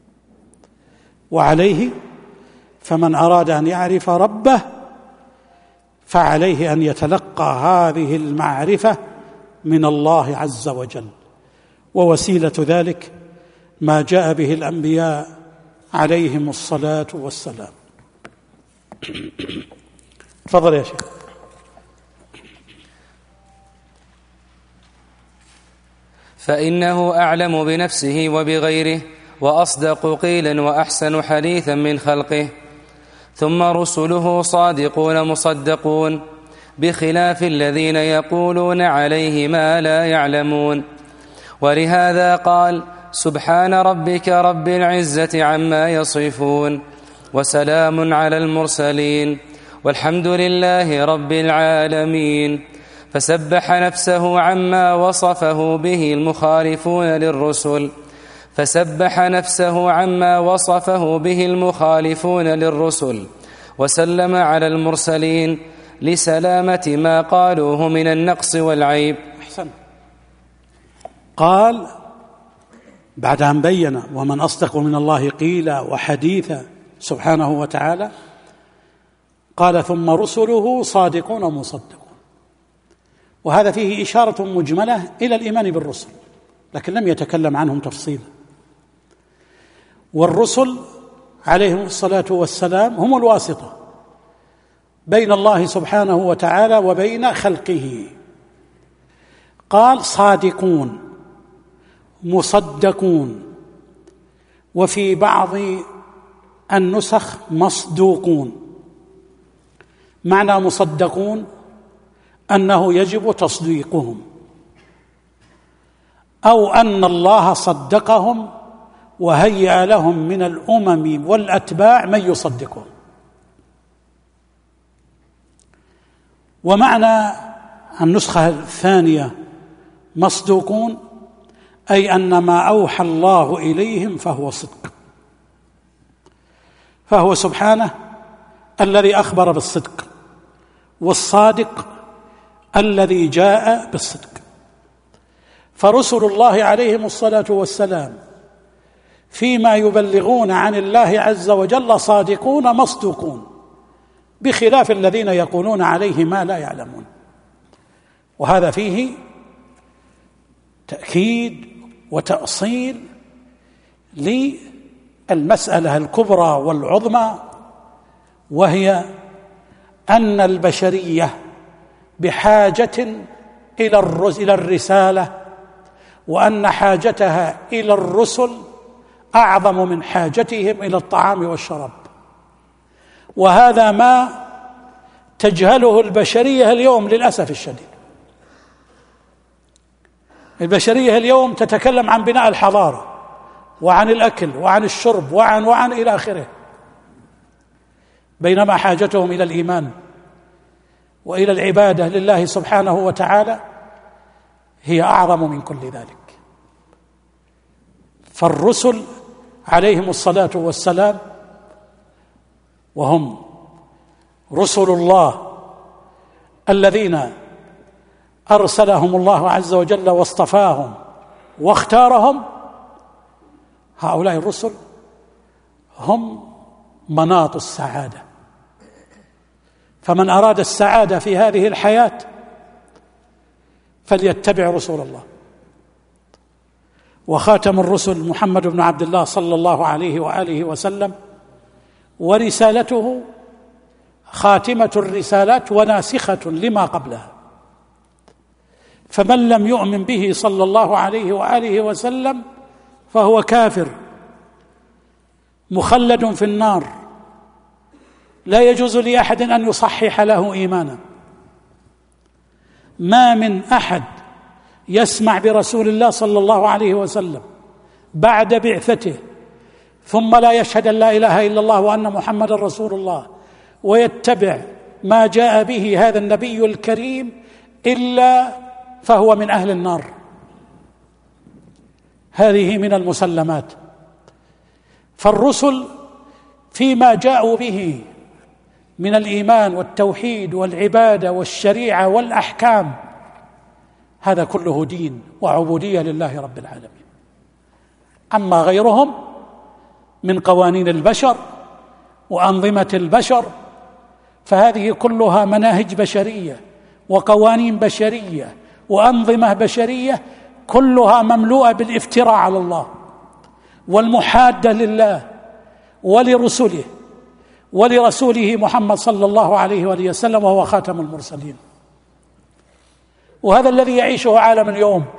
وعليه فمن أراد أن يعرف ربه فعليه أن يتلقى هذه المعرفة من الله عز وجل، ووسيلة ذلك ما جاء به الأنبياء عليهم الصلاة والسلام. تفضل يا شيخ. فإنه أعلم بنفسه وبغيره، وأصدق قيلا، وأحسن حديثا من خلقه. ثم رسله صادقون مصدقون، بخلاف الذين يقولون عليه ما لا يعلمون. ولهذا قال: سبحان ربك رب العزة عما يصفون، وسلام على المرسلين، والحمد لله رب العالمين. فسبح نفسه عما وصفه به المخالفون للرسل، فسبح نفسه عما وصفه به المخالفون للرسل، وسلم على المرسلين لسلامة ما قالوه من النقص والعيب. أحسن. قال بعد أن بين ومن أصدق من الله قيلا وحديثا سبحانه وتعالى، قال: ثم رسله صادقون ومصدقون. وهذا فيه إشارة مجملة إلى الإيمان بالرسل، لكن لم يتكلم عنهم تفصيلا. والرسل عليهم الصلاة والسلام هم الواسطة بين الله سبحانه وتعالى وبين خلقه. قال: صادقون مصدقون، وفي بعض النسخ مصدوقون. معنى مصدقون أنه يجب تصديقهم، أو أن الله صدقهم وهيأ لهم من الأمم والأتباع من يصدقهم. ومعنى النسخة الثانية مصدوقون، أي أن ما أوحى الله إليهم فهو صدق، فهو سبحانه الذي أخبر بالصدق، والصادق الذي جاء بالصدق. فرسل الله عليهم الصلاة والسلام فيما يبلغون عن الله عز وجل صادقون مصدوقون، بخلاف الذين يقولون عليه ما لا يعلمون. وهذا فيه تأكيد وتأصيل للمسألة الكبرى والعظمى، وهي أن البشرية بحاجة إلى الرسالة، وأن حاجتها إلى الرسل أعظم من حاجتهم إلى الطعام والشراب. وهذا ما تجهله البشرية اليوم للأسف الشديد. البشرية اليوم تتكلم عن بناء الحضارة وعن الأكل وعن الشرب وعن إلى آخره، بينما حاجتهم إلى الإيمان وإلى العبادة لله سبحانه وتعالى هي أعظم من كل ذلك. فالرسل عليهم الصلاة والسلام، وهم رسل الله الذين أرسلهم الله عز وجل واصطفاهم واختارهم، هؤلاء الرسل هم مناط السعادة. فمن أراد السعادة في هذه الحياة فليتبع رسول الله. وخاتم الرسل محمد بن عبد الله صلى الله عليه وآله وسلم، ورسالته خاتمة الرسالات وناسخة لما قبلها. فمن لم يؤمن به صلى الله عليه وآله وسلم فهو كافر مخلد في النار، لا يجوز لأحد أن يصحح له إيمانا. ما من أحد يسمع برسول الله صلى الله عليه وسلم بعد بعثته ثم لا يشهد أن لا إله إلا الله وأن محمد رسول الله ويتبع ما جاء به هذا النبي الكريم إلا فهو من أهل النار. هذه من المسلمات. فالرسل فيما جاءوا به من الإيمان والتوحيد والعبادة والشريعة والأحكام، هذا كله دين وعبودية لله رب العالمين. أما غيرهم من قوانين البشر وأنظمة البشر فهذه كلها مناهج بشرية وقوانين بشرية وأنظمة بشرية، كلها مملوءة بالافتراء على الله والمحادة لله ولرسله ولرسوله محمد صلى الله عليه وآله وسلم، وهو خاتم المرسلين. وهذا الذي يعيشه عالم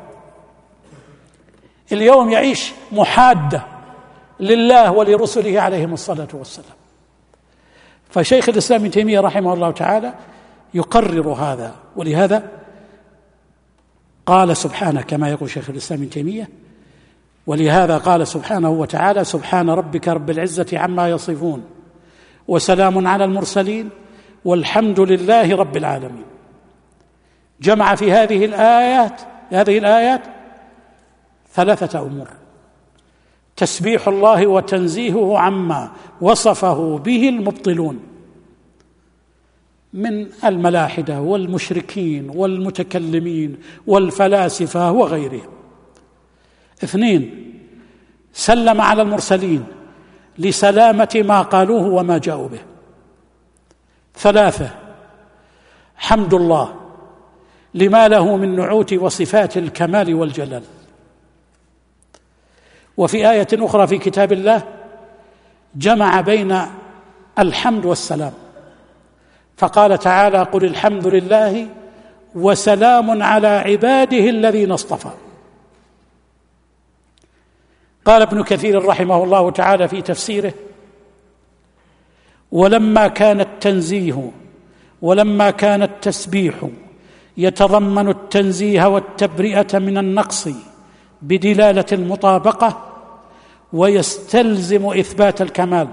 اليوم يعيش محادة لله ولرسله عليهم الصلاة والسلام. فشيخ الإسلام ابن تيمية رحمه الله تعالى يقرر هذا، ولهذا قال سبحانه كما يقول شيخ الإسلام ابن تيمية، ولهذا قال سبحانه وتعالى: سبحان ربك رب العزة عما يصفون وسلام على المرسلين والحمد لله رب العالمين. جمع في هذه الآيات ثلاثة أمور: تسبيح الله وتنزيهه عما وصفه به المبطلون من الملاحدة والمشركين والمتكلمين والفلاسفة وغيرهم. 2، سلم على المرسلين لسلامة ما قالوه وما جاءوا به. 3، حمد الله لما له من نعوت وصفات الكمال والجلال. وفي آية أخرى في كتاب الله جمع بين الحمد والسلام، فقال تعالى: قل الحمد لله وسلام على عباده الذين اصطفى. قال ابن كثير رحمه الله تعالى في تفسيره: ولما كان التسبيح يتضمن التنزيه والتبرئة من النقص بدلالة المطابقة ويستلزم إثبات الكمال،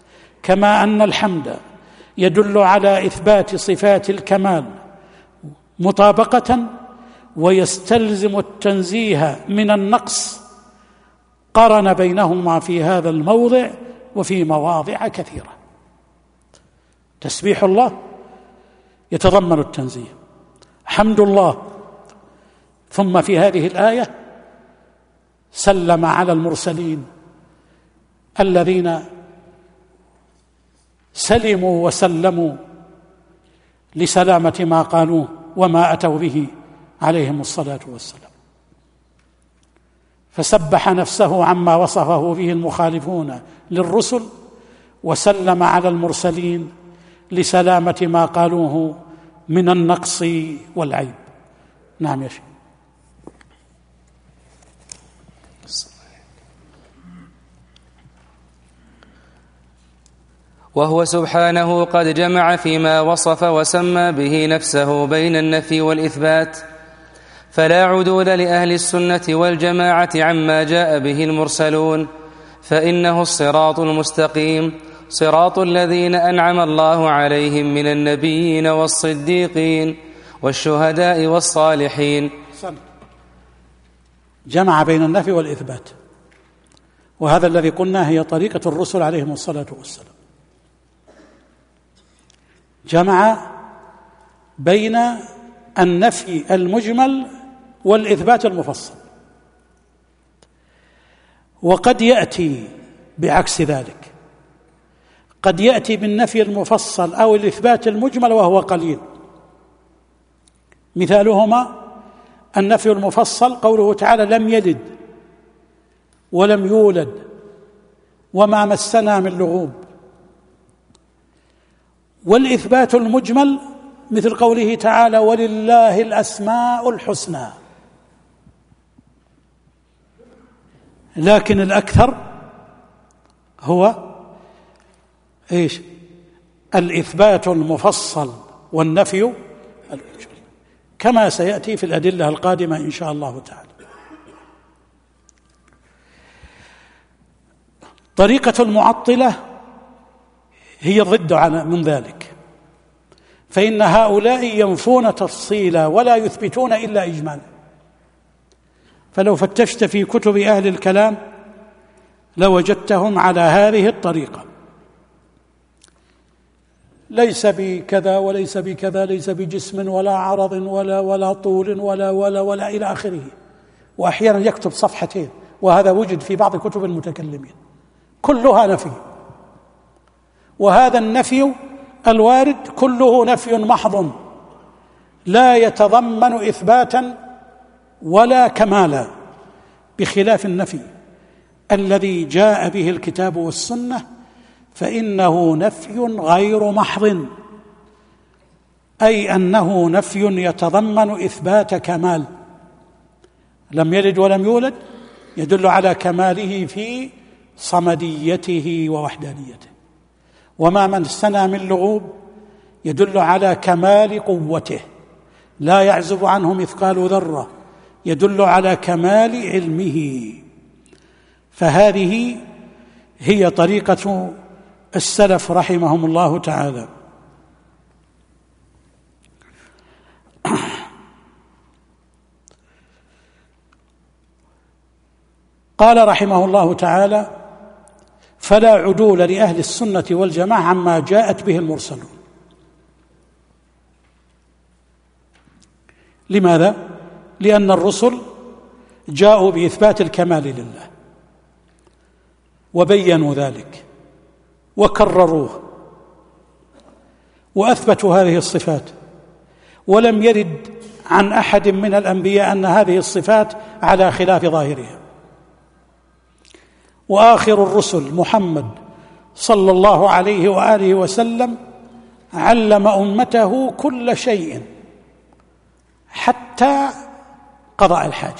كما أن الحمد يدل على إثبات صفات الكمال مطابقة ويستلزم التنزيه من النقص، قرن بينهما في هذا الموضع وفي مواضع كثيرة. تسبيح الله يتضمن التنزيه، حمد الله، ثم في هذه الآية سلم على المرسلين الذين سلموا وسلموا لسلامة ما قالوه وما أتوا به عليهم الصلاة والسلام، فسبح نفسه عما وصفه به المخالفون للرسل، وسلم على المرسلين لسلامة ما قالوه من النقص والعيب. نعم يا شيخ. وهو سبحانه قد جمع فيما وصف وسمى به نفسه بين النفي والإثبات، فلا عدول لأهل السنة والجماعة عما جاء به المرسلون، فإنه الصراط المستقيم، صراط الذين أنعم الله عليهم من النبيين والصديقين والشهداء والصالحين. جمع بين النفي والإثبات، وهذا الذي قلنا هي طريقة الرسل عليهم الصلاة والسلام. جمع بين النفي المجمل والإثبات المفصل، وقد يأتي بعكس ذلك، قد يأتي بالنفي المفصل أو الإثبات المجمل وهو قليل. مثالهما النفي المفصل قوله تعالى لم يلد ولم يولد وما مسنا من لغوب، والإثبات المجمل مثل قوله تعالى ولله الأسماء الحسنى. لكن الأكثر هو إيش؟ الإثبات المفصل والنفي المجمل، كما سيأتي في الأدلة القادمة إن شاء الله تعالى. طريقة المعطلة هي الضد من ذلك، فإن هؤلاء ينفون تفصيلا ولا يثبتون إلا إجمالا. فلو فتشت في كتب أهل الكلام لوجدتهم على هذه الطريقة، ليس بكذا وليس بكذا، ليس بجسم ولا عرض ولا طول ولا إلى آخره، وأحيانا يكتب صفحتين، وهذا وجد في بعض كتب المتكلمين، كلها نفي. وهذا النفي الوارد كله نفي محض لا يتضمن إثباتا ولا كمالا، بخلاف النفي الذي جاء به الكتاب والسنة، فإنه نفي غير محض، أي أنه نفي يتضمن إثبات كمال. لم يلد ولم يولد يدل على كماله في صمديته ووحدانيته، وما مسنا من لغوب يدل على كمال قوته لا يعزب عنه مثقال ذرة، يدل على كمال علمه. فهذه هي طريقة السلف رحمهم الله تعالى. قال رحمه الله تعالى فلا عدول لأهل السنة والجماعة عما جاءت به المرسلون. لماذا؟ لأن الرسل جاءوا بإثبات الكمال لله وبينوا ذلك وكرروه وأثبتوا هذه الصفات، ولم يرد عن أحد من الأنبياء أن هذه الصفات على خلاف ظاهرها. وآخر الرسل محمد صلى الله عليه وآله وسلم علم أمته كل شيء حتى قضاء الحاجة،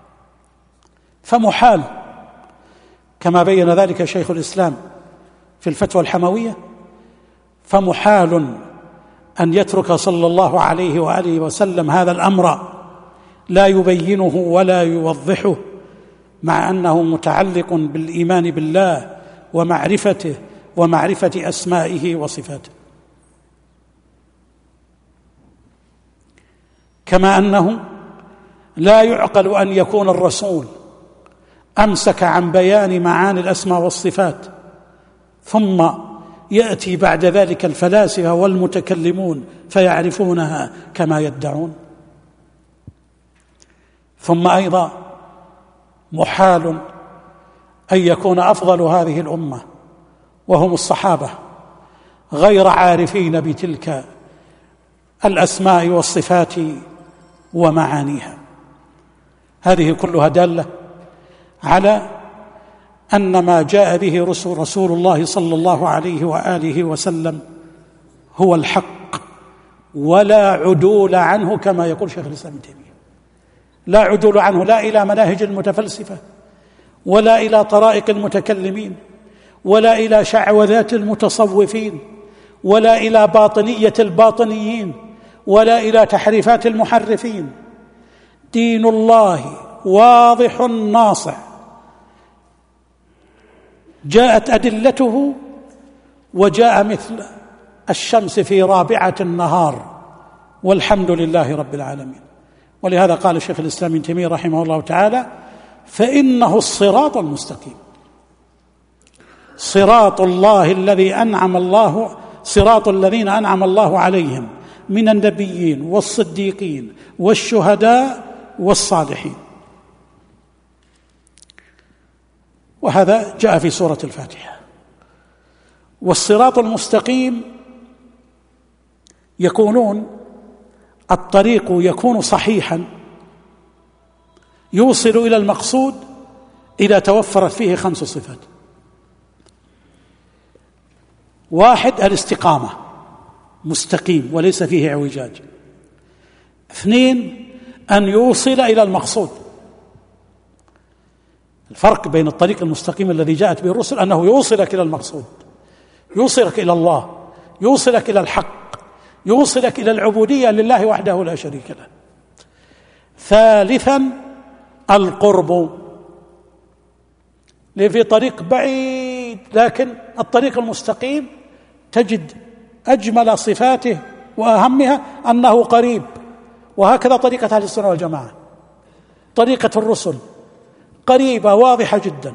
فمحال كما بين ذلك شيخ الإسلام في الفتوى الحموية، فمحال أن يترك صلى الله عليه وآله وسلم هذا الأمر لا يبينه ولا يوضحه، مع أنه متعلق بالإيمان بالله ومعرفته ومعرفة أسمائه وصفاته. كما أنه لا يعقل أن يكون الرسول أمسك عن بيان معاني الأسماء والصفات ثم يأتي بعد ذلك الفلاسفة والمتكلمون فيعرفونها كما يدعون. ثم أيضا محال أن يكون أفضل هذه الأمة وهم الصحابة غير عارفين بتلك الأسماء والصفات ومعانيها. هذه كلها دالة على أن ما جاء به رسول الله صلى الله عليه وآله وسلم هو الحق ولا عدول عنه، كما يقول شيخ الإسلام ابن تيمية، لا عدول عنه، لا إلى مناهج المتفلسفة ولا إلى طرائق المتكلمين ولا إلى شعوذات المتصوفين ولا إلى باطنية الباطنيين ولا إلى تحريفات المحرفين. دين الله واضح ناصع، جاءت أدلته وجاء مثل الشمس في رابعة النهار، والحمد لله رب العالمين. ولهذا قال شيخ الإسلام ابن تيمية رحمه الله تعالى: فإنه الصراط المستقيم، صراط الله الذي صراط الذين أنعم الله عليهم من النبيين والصديقين والشهداء والصالحين. وهذا جاء في سورة الفاتحة. والصراط المستقيم الطريق يكون صحيحا يوصل إلى المقصود إذا توفرت فيه 5 صفات: 1 الاستقامة، مستقيم وليس فيه اعوجاج. 2 أن يوصل إلى المقصود. الفرق بين الطريق المستقيم الذي جاءت به الرسل أنه يوصلك إلى المقصود، يوصلك إلى الله، يوصلك إلى الحق، يوصلك إلى العبودية لله وحده لا شريك له. 3 القرب، في طريق بعيد، لكن الطريق المستقيم تجد أجمل صفاته وأهمها أنه قريب. وهكذا طريقة أهل السنة والجماعة، طريقة الرسل قريبة واضحة جدا.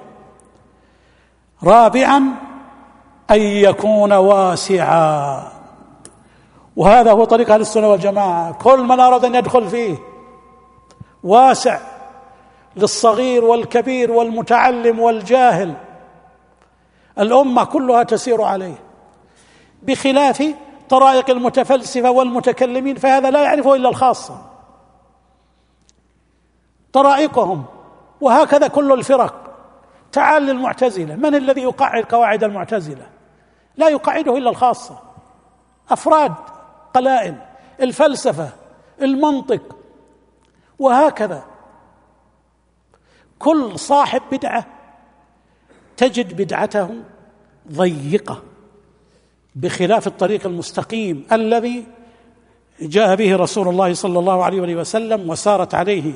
4 أن يكون واسعا، وهذا هو طريق أهل السنة والجماعة، كل من أراد أن يدخل فيه واسع للصغير والكبير والمتعلم والجاهل، الأمة كلها تسير عليه، بخلاف طرائق المتفلسفة والمتكلمين فهذا لا يعرفه إلا الخاصة، طرائقهم. وهكذا كل الفرق. تعال للمعتزلة، من الذي يقعد قواعد المعتزلة؟ لا يقعده إلا الخاصة، أفراد قلائل، الفلسفة، المنطق، وهكذا. كل صاحب بدعة تجد بدعته ضيقة، بخلاف الطريق المستقيم الذي جاء به رسول الله صلى الله عليه وسلم وسارت عليه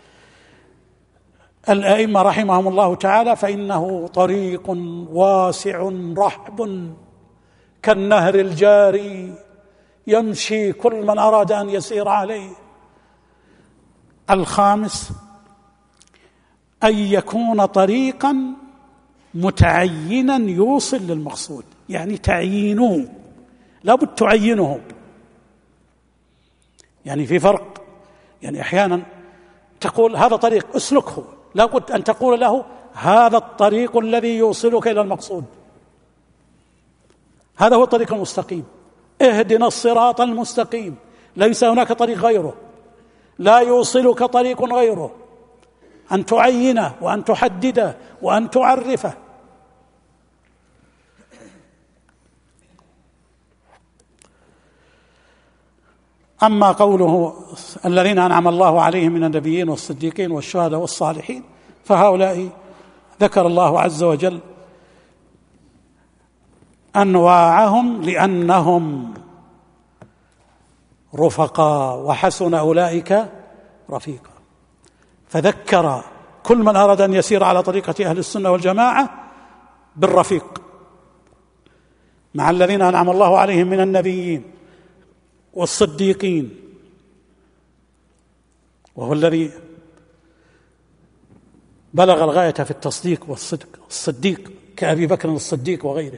الأئمة رحمهم الله تعالى، فإنه طريق واسع رحب كالنهر الجاري يمشي كل من أراد أن يسير عليه. 5 أن يكون طريقا متعينا يوصل للمقصود، يعني تعيينه، لابد تعينه. يعني في فرق، يعني أحيانا تقول هذا طريق اسلكه، لابد أن تقول له هذا الطريق الذي يوصلك إلى المقصود، هذا هو الطريق المستقيم، اهدنا الصراط المستقيم، ليس هناك طريق غيره، لا يوصلك طريق غيره، أن تعينه وأن تحدده وأن تعرفه. أما قوله الذين أنعم الله عليهم من النبيين والصديقين والشهداء والصالحين، فهؤلاء ذكر الله عز وجل أنواعهم لأنهم رفقاء وحسن أولئك رفيقا، فذكر كل من أراد أن يسير على طريقة أهل السنة والجماعة بالرفيق مع الذين أنعم الله عليهم من النبيين والصديقين وهو الذي بلغ الغاية في التصديق والصدق، الصديق كأبي بكر الصديق وغيره.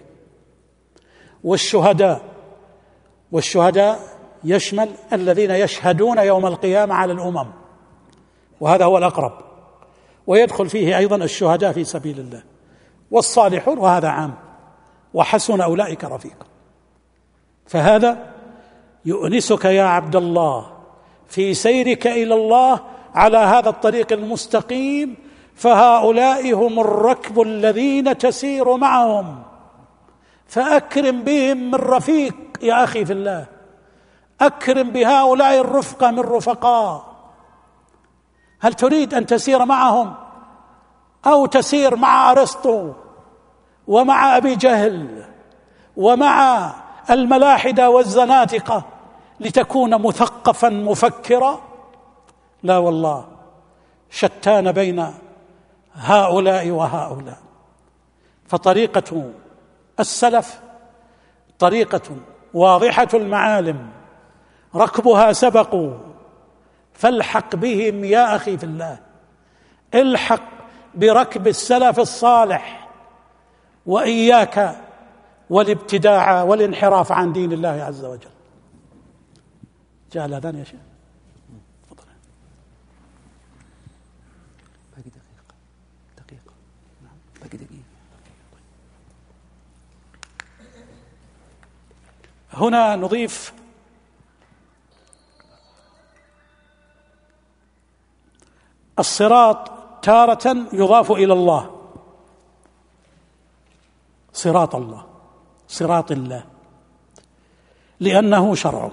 والشهداء يشمل الذين يشهدون يوم القيامة على الأمم، وهذا هو الأقرب، ويدخل فيه أيضا الشهداء في سبيل الله، والصالحون، وهذا عام، وحسن أولئك رفيقا. فهذا يؤنسك يا عبد الله في سيرك إلى الله على هذا الطريق المستقيم، فهؤلاء هم الركب الذين تسير معهم، فأكرم بهم من رفيق يا أخي في الله، أكرم بهؤلاء الرفقة من رفقاء. هل تريد أن تسير معهم أو تسير مع أرسطو ومع أبي جهل ومع الملاحدة والزنادقة لتكون مثقفا مفكرا؟ لا والله، شتان بين هؤلاء وهؤلاء. فطريقة السلف طريقة واضحة المعالم، ركبها سبقوا، فالحق بهم يا أخي في الله، الحق بركب السلف الصالح، وإياك والابتداع والانحراف عن دين الله عز وجل. جاء الأذان يا شيخ، تفضل. باقي دقيقة. نعم، باقي دقيقة. هنا نضيف الصراط تارة يضاف إلى الله، صراط الله، صراط الله، لأنه شرع،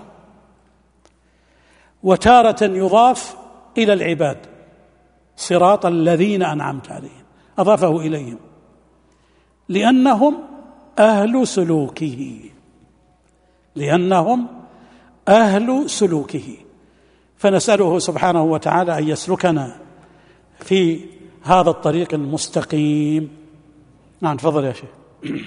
وتارة يضاف إلى العباد، صراط الذين أنعمت عليهم، أضافه إليهم لأنهم أهل سلوكه، لأنهم أهل سلوكه. فنسأله سبحانه وتعالى أن يسلكنا في هذا الطريق المستقيم. نعم، تفضل يا شيخ.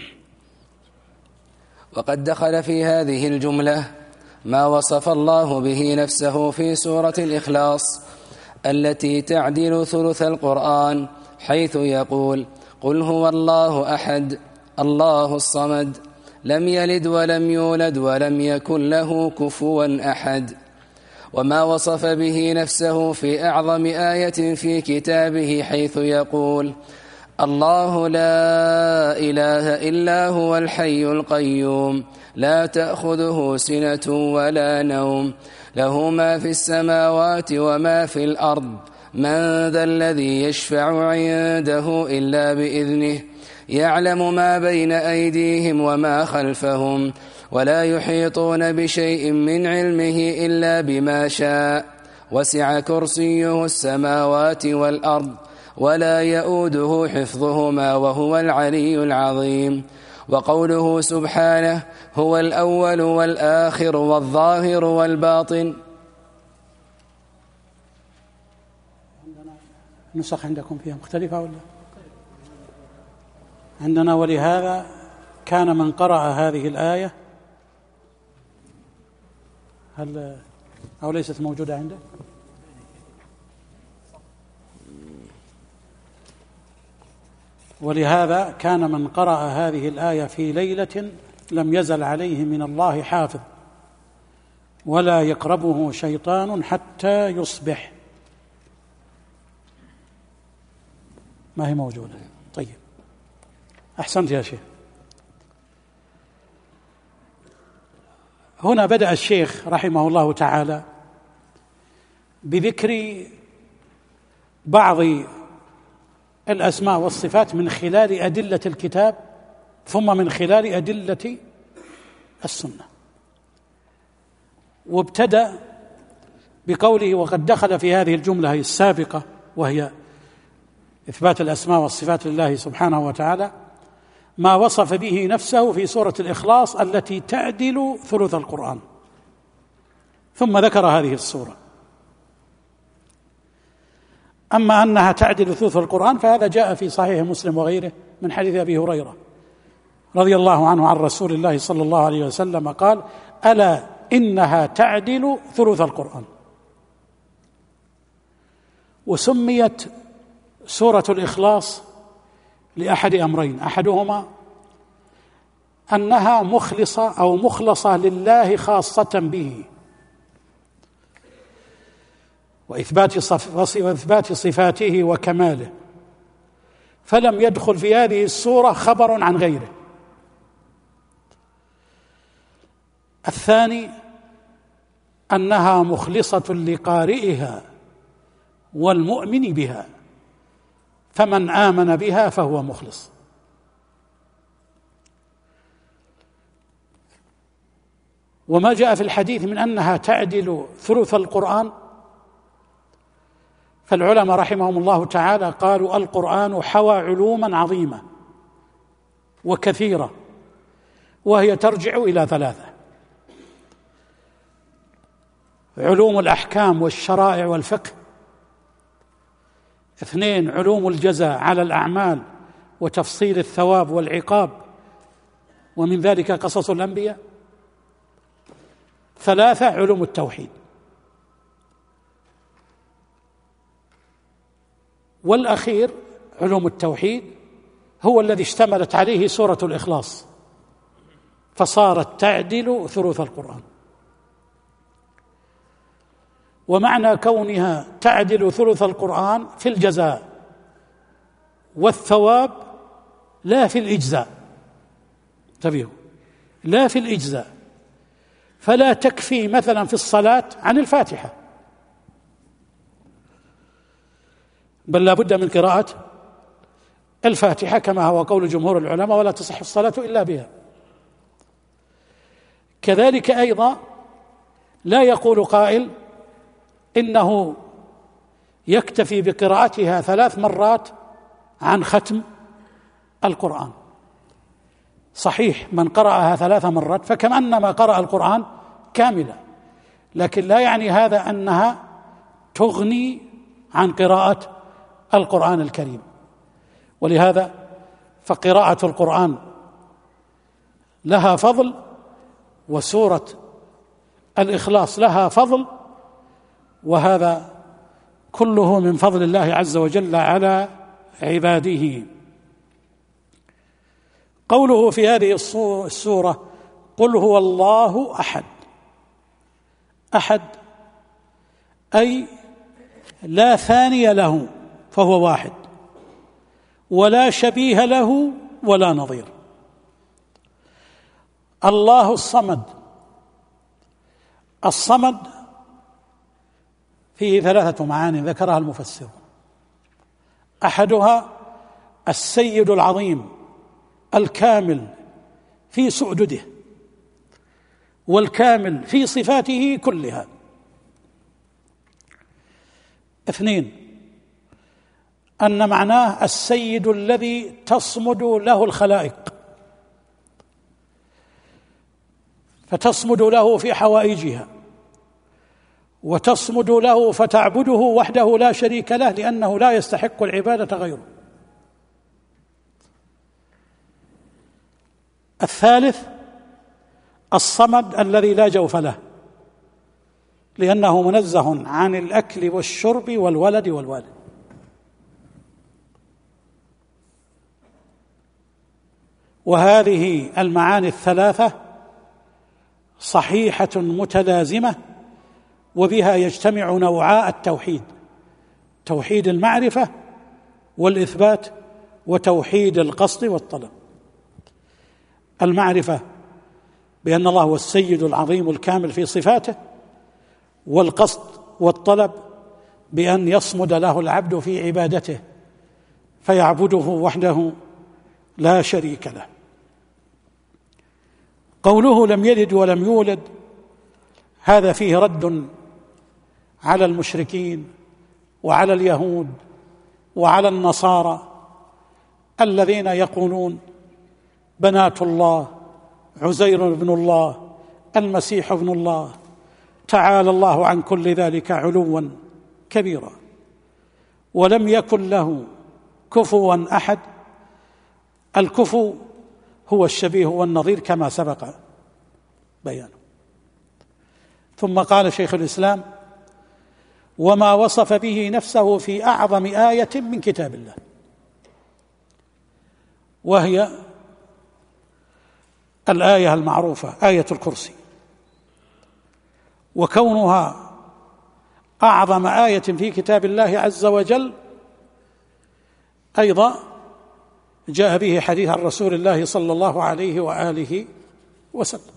وقد دخل في هذه الجملة ما وصف الله به نفسه في سورة الإخلاص التي تعدل ثلث القرآن، حيث يقول: قل هو الله أحد الله الصمد لم يلد ولم يولد ولم يكن له كفوا أحد. وما وصف به نفسه في أعظم آية في كتابه، حيث يقول: الله لا إله إلا هو الحي القيوم لا تأخذه سنة ولا نوم له ما في السماوات وما في الأرض من ذا الذي يشفع عنده إلا بإذنه يعلم ما بين أيديهم وما خلفهم ولا يحيطون بشيء من علمه إلا بما شاء وسع كرسيه السماوات والأرض ولا يؤوده حفظهما وهو العلي العظيم. وقوله سبحانه: هو الأول والآخر والظاهر والباطن. نسخ عندكم فيها مختلفة ولا؟ عندنا: ولهذا كان من قرأ هذه الآية، هل أو ليست موجودة عندك؟ ولهذا كان من قرأ هذه الآية في ليلة لم يزل عليه من الله حافظ ولا يقربه شيطان حتى يصبح. ما هي موجودة؟ طيب، أحسنت يا شيخ. هنا بدأ الشيخ رحمه الله تعالى بذكر بعض الأسماء والصفات من خلال أدلة الكتاب ثم من خلال أدلة السنة، وابتدأ بقوله: وقد دخل في هذه الجملة السابقة وهي إثبات الأسماء والصفات لله سبحانه وتعالى ما وصف به نفسه في سورة الإخلاص التي تعدل ثلث القرآن، ثم ذكر هذه السورة. أما أنها تعدل ثلث القرآن فهذا جاء في صحيح مسلم وغيره من حديث أبي هريرة رضي الله عنه عن رسول الله صلى الله عليه وسلم قال: ألا إنها تعدل ثلث القرآن. وسميت سورة الإخلاص لأحد أمرين: أحدهما أنها مخلصة أو مخلصة لله خاصة به، وإثبات صفاته وكماله، فلم يدخل في هذه السورة خبر عن غيره. الثاني أنها مخلصة لقارئها والمؤمن بها، فمن آمن بها فهو مخلص. وما جاء في الحديث من أنها تعدل ثلث القرآن، فالعلماء رحمهم الله تعالى قالوا: القرآن حوى علوما عظيمة وكثيرة، وهي ترجع إلى 3: علوم الأحكام والشرائع والفقه، 2 علوم الجزاء على الأعمال وتفصيل الثواب والعقاب، ومن ذلك قصص الأنبياء، 3 علوم التوحيد. والأخير علوم التوحيد هو الذي اشتملت عليه سورة الإخلاص، فصارت تعدل ثلث القرآن. ومعنى كونها تعدل ثلث القرآن في الجزاء والثواب، لا في الإجزاء. انتبهوا، لا في الإجزاء، فلا تكفي مثلا في الصلاة عن الفاتحة، بل لا بد من قراءة الفاتحة كما هو قول جمهور العلماء، ولا تصح الصلاة إلا بها. كذلك أيضا لا يقول قائل إنه يكتفي بقراءتها 3 مرات عن ختم القرآن. صحيح، من قرأها 3 مرات فكأنما قرأ القرآن كاملا، لكن لا يعني هذا أنها تغني عن قراءة القرآن الكريم. ولهذا فقراءة القرآن لها فضل، وسورة الإخلاص لها فضل، وهذا كله من فضل الله عز وجل على عباده. قوله في هذه السورة: قل هو الله أحد. أحد أي لا ثاني له، فهو واحد، ولا شبيه له ولا نظير. الله الصمد. الصمد فيه 3 معاني ذكرها المفسرون: أحدها السيد العظيم الكامل في سؤدده، والكامل في صفاته كلها. 2 أن معناه السيد الذي تصمد له الخلائق، فتصمد له في حوائجها، وتصمد له فتعبده وحده لا شريك له، لأنه لا يستحق العبادة غيره. 3 الصمد الذي لا جوف له، لأنه منزه عن الأكل والشرب والولد والوالد. وهذه المعاني ال3 صحيحة متلازمة، وبها يجتمع نوعاء التوحيد: توحيد المعرفة والإثبات، وتوحيد القصد والطلب. المعرفة بأن الله هو السيد العظيم الكامل في صفاته، والقصد والطلب بأن يصمد له العبد في عبادته فيعبده وحده لا شريك له. قوله لم يلد ولم يولد، هذا فيه رد على المشركين وعلى اليهود وعلى النصارى الذين يقولون بنات الله، عزير ابن الله، المسيح ابن الله، تعالى الله عن كل ذلك علوا كبيرا. ولم يكن له كفوا أحد. الكفو هو الشبيه والنظير كما سبق بيانه. ثم قال شيخ الإسلام: وما وصف به نفسه في أعظم آية من كتاب الله، وهي الآية المعروفة آية الكرسي. وكونها أعظم آية في كتاب الله عز وجل أيضا جاء به حديث عن رسول الله صلى الله عليه وآله وسلم.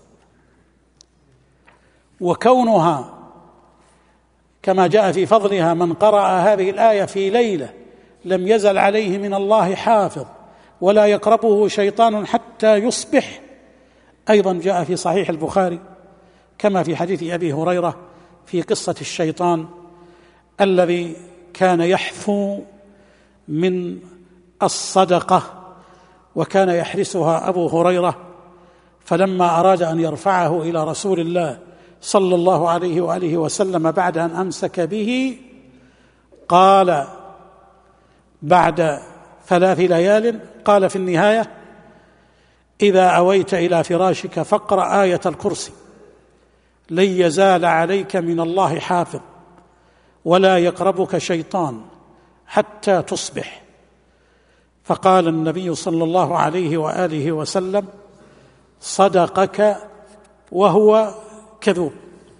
وكونها كما جاء في فضلها من قرأ هذه الآية في ليلة لم يزل عليه من الله حافظ ولا يقربه شيطان حتى يصبح، أيضا جاء في صحيح البخاري كما في حديث أبي هريرة في قصة الشيطان الذي كان يحفو من الصدقة وكان يحرسها أبو هريرة، فلما أراد أن يرفعه إلى رسول الله صلى الله عليه وآله وسلم بعد أن أمسك به قال بعد 3 ليال، قال في النهاية: إذا أويت إلى فراشك فاقرأ آية الكرسي لن يزال عليك من الله حافظ ولا يقربك شيطان حتى تصبح. فقال النبي صلى الله عليه وآله وسلم: صدقك وهو كذوب.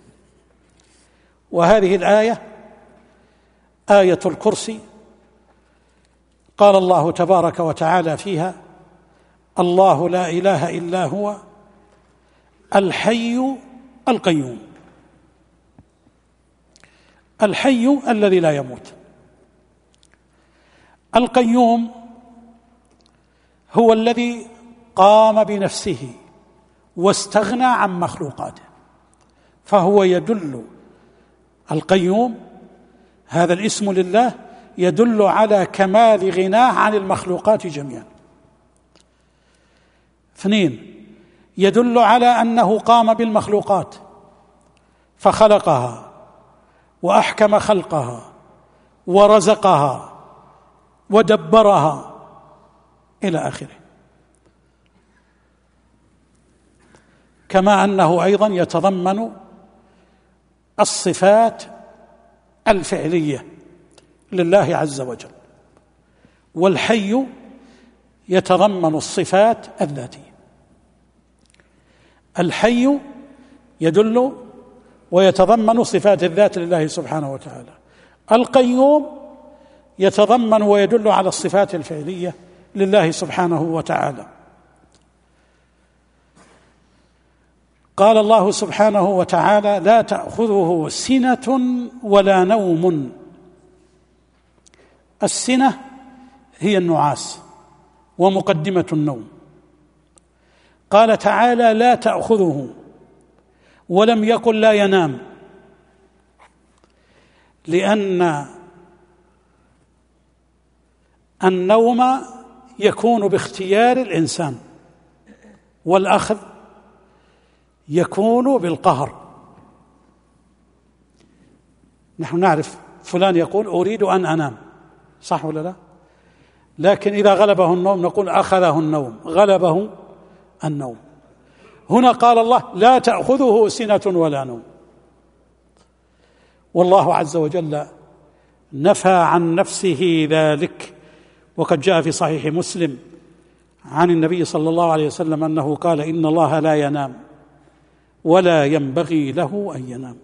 وهذه الآية آية الكرسي قال الله تبارك وتعالى فيها: الله لا إله إلا هو الحي القيوم. الحي الذي لا يموت. القيوم هو الذي قام بنفسه واستغنى عن مخلوقاته، فهو يدل، القيوم هذا الاسم لله يدل على كمال غناه عن المخلوقات جميعا. 2، يدل على أنه قام بالمخلوقات فخلقها وأحكم خلقها ورزقها ودبرها إلى آخره. كما أنه أيضا يتضمن الصفات الفعلية لله عز وجل، والحي يتضمن الصفات الذاتية. الحي يدل ويتضمن صفات الذات لله سبحانه وتعالى. القيوم يتضمن ويدل على الصفات الفعلية لله سبحانه وتعالى. قال الله سبحانه وتعالى: لا تأخذه سنة ولا نوم. السنة هي النعاس ومقدمة النوم. قال تعالى: لا تأخذه، ولم يقل لا ينام، لأن النوم يكون باختيار الإنسان، والأخذ يكون بالقهر. نحن نعرف فلان يقول أريد أن أنام، صح ولا لا؟ لكن إذا غلبه النوم نقول أخذه النوم، غلبه النوم. هنا قال الله: لا تأخذه سنة ولا نوم. والله عز وجل نفى عن نفسه ذلك، وقد جاء في صحيح مسلم عن النبي صلى الله عليه وسلم أنه قال: إن الله لا ينام ولا ينبغي له أن ينام.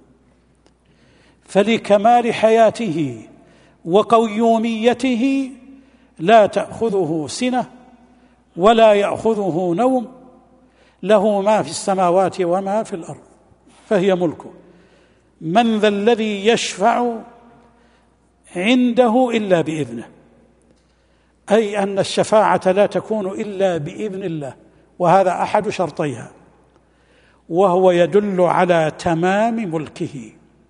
فلكمال حياته وقيوميته لا تأخذه سنة ولا يأخذه نوم، له ما في السماوات وما في الأرض، فهي ملكه. من ذا الذي يشفع عنده إلا بإذنه، أي أن الشفاعة لا تكون إلا بإذن الله، وهذا أحد شرطيها، وهو يدل على تمام ملكه.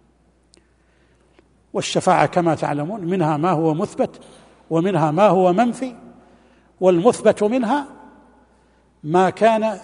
والشفاعة كما تعلمون منها ما هو مثبت ومنها ما هو منفي، والمثبت منها ما كان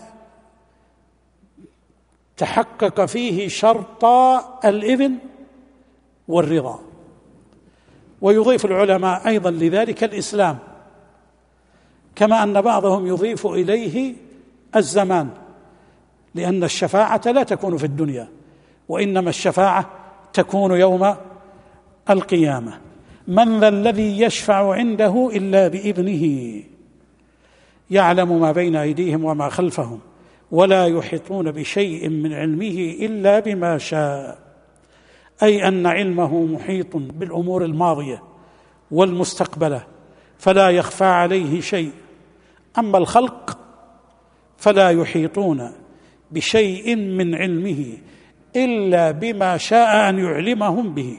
تحقق فيه شرطا الإذن والرضا. ويضيف العلماء أيضا لذلك الإسلام، كما أن بعضهم يضيف إليه الزمان، لأن الشفاعة لا تكون في الدنيا، وإنما الشفاعة تكون يوم القيامة: من ذا الذي يشفع عنده إلا بإذنه يعلم ما بين أيديهم وما خلفهم ولا يحيطون بشيء من علمه إلا بما شاء، أي أن علمه محيط بالأمور الماضية والمستقبلة فلا يخفى عليه شيء. أما الخلق فلا يحيطون بشيء من علمه إلا بما شاء أن يعلمهم به.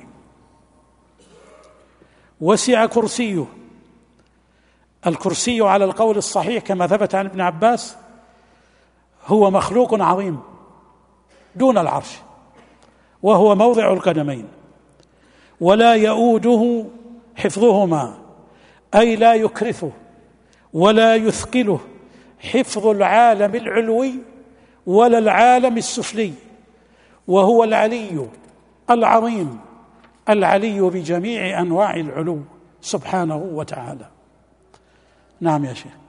وسع كرسيه. الكرسي على القول الصحيح كما ثبت عن ابن عباس هو مخلوق عظيم دون العرش، وهو موضع القدمين، ولا يؤوده حفظهما، أي لا يكرثه ولا يثقله حفظ العالم العلوي ولا العالم السفلي، وهو العلي العظيم العلي بجميع أنواع العلو سبحانه وتعالى. نعم يا شيخ.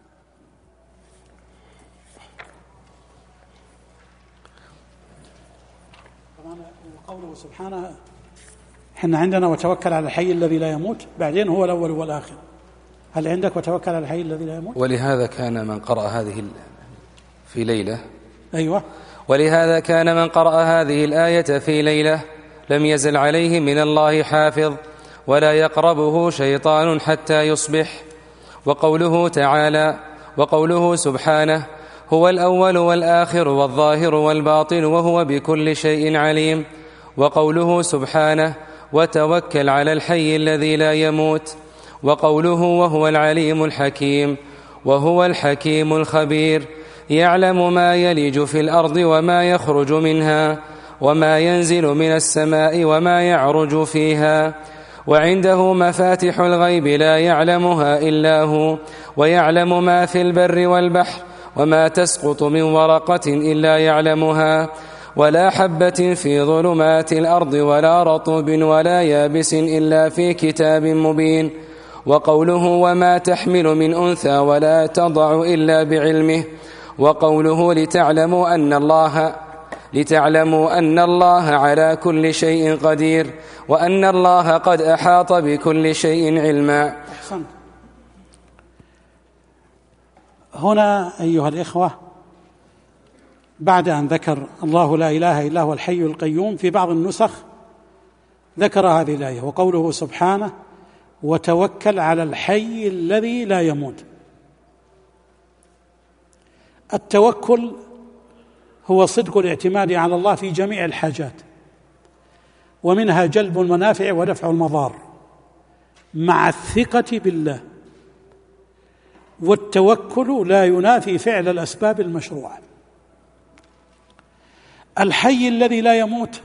طبعا قوله سبحانه احنا عندنا وتوكل على الحي الذي لا يموت، بعدين هو الأول والآخر. هل عندك وتوكل على الحي الذي لا يموت؟ ولهذا كان من قرأ هذه في ليلة، أيوة، ولهذا كان من قرأ هذه الآية في ليلة لم يزل عليه من الله حافظ ولا يقربه شيطان حتى يصبح. وقوله تعالى: وقوله سبحانه: هو الأول والآخر والظاهر والباطن وهو بكل شيء عليم. وقوله سبحانه: وتوكل على الحي الذي لا يموت. وقوله: وهو العليم الحكيم. وهو الحكيم الخبير، يعلم ما يلج في الأرض وما يخرج منها وما ينزل من السماء وما يعرج فيها، وعنده مفاتح الغيب لا يعلمها إلا هو، ويعلم ما في البر والبحر، وما تسقط من ورقة إلا يعلمها، ولا حبة في ظلمات الأرض ولا رطب ولا يابس إلا في كتاب مبين. وقوله: وما تحمل من أنثى ولا تضع إلا بعلمه. وقوله: لتعلموا أن الله على كل شيء قدير وأن الله قد أحاط بكل شيء علما. أحسنت. هنا أيها الإخوة بعد أن ذكر الله لا إله إلا هو الحي القيوم، في بعض النسخ ذكر هذه الآية: وقوله سبحانه: وتوكل على الحي الذي لا يموت. التوكل هو صدق الاعتماد على الله في جميع الحاجات، ومنها جلب المنافع ودفع المضار مع الثقة بالله. والتوكل لا ينافي فعل الأسباب المشروعة. الحي الذي لا يموت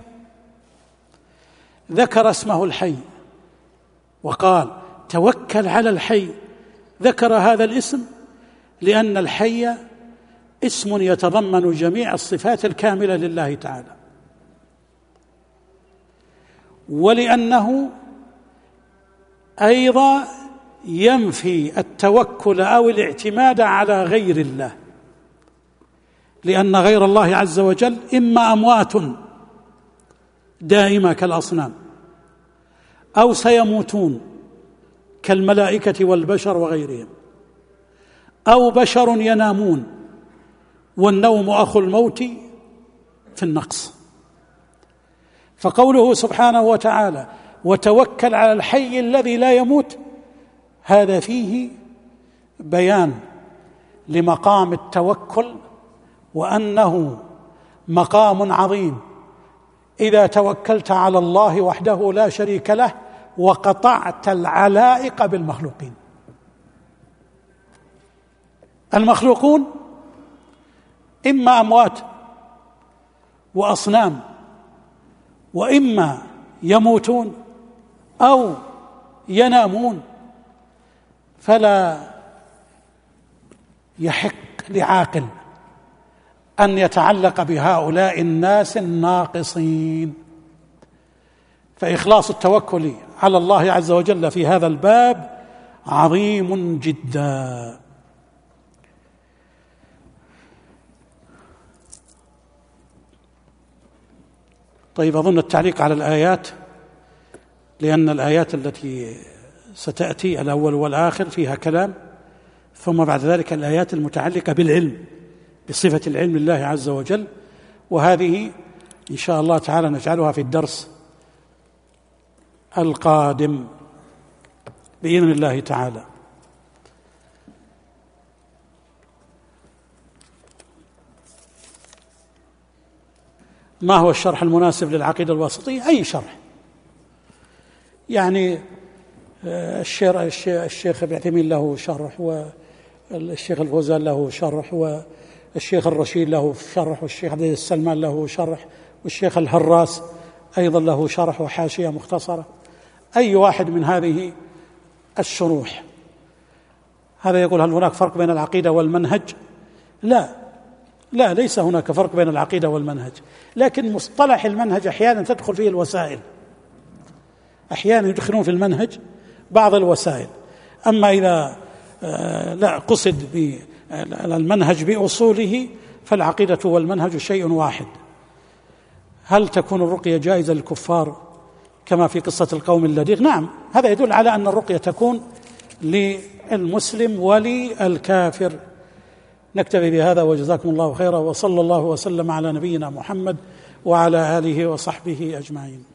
ذكر اسمه الحي وقال: توكل على الحي. ذكر هذا الاسم لأن الحي اسم يتضمن جميع الصفات الكاملة لله تعالى، ولأنه أيضا ينفي التوكل أو الاعتماد على غير الله، لأن غير الله عز وجل إما أموات دائمة كالأصنام، أو سيموتون كالملائكة والبشر وغيرهم، أو بشر ينامون والنوم أخو الموت في النقص. فقوله سبحانه وتعالى: وتوكل على الحي الذي لا يموت، هذا فيه بيان لمقام التوكل، وأنه مقام عظيم إذا توكلت على الله وحده لا شريك له وقطعت العلائق بالمخلوقين. المخلوقون إما أموات وأصنام، وإما يموتون أو ينامون، فلا يحق لعاقل أن يتعلق بهؤلاء الناس الناقصين. فإخلاص التوكل على الله عز وجل في هذا الباب عظيم جدا. طيب، أظن التعليق على الآيات لأن الآيات التي ستأتي الأول والآخر فيها كلام، ثم بعد ذلك الآيات المتعلقة بالعلم، بصفة العلم لله عز وجل، وهذه إن شاء الله تعالى نجعلها في الدرس القادم بإذن الله تعالى. ما هو الشرح المناسب للعقيدة الواسطية؟ أي شرح، يعني الشيخ ابن عثيمين له شرح، والشيخ الفوزان له شرح، والشيخ الرشيد له شرح، والشيخ عبد السلمان له شرح، والشيخ الهراس أيضا له شرح وحاشية مختصرة. أي واحد من هذه الشروح. هذا يقول هل هناك فرق بين العقيدة والمنهج؟ لا، ليس هناك فرق بين العقيدة والمنهج، لكن مصطلح المنهج أحيانا تدخل فيه الوسائل، أحيانا يدخلون في المنهج بعض الوسائل. أما إذا لا قصد بالمنهج بأصوله فالعقيدة والمنهج شيء واحد. هل تكون الرقية جائزة للكفار كما في قصة القوم اللديغ؟ نعم، هذا يدل على أن الرقية تكون للمسلم وللكافر. نكتفي بهذا وجزاكم الله خيرا، وصلى الله وسلم على نبينا محمد وعلى آله وصحبه أجمعين.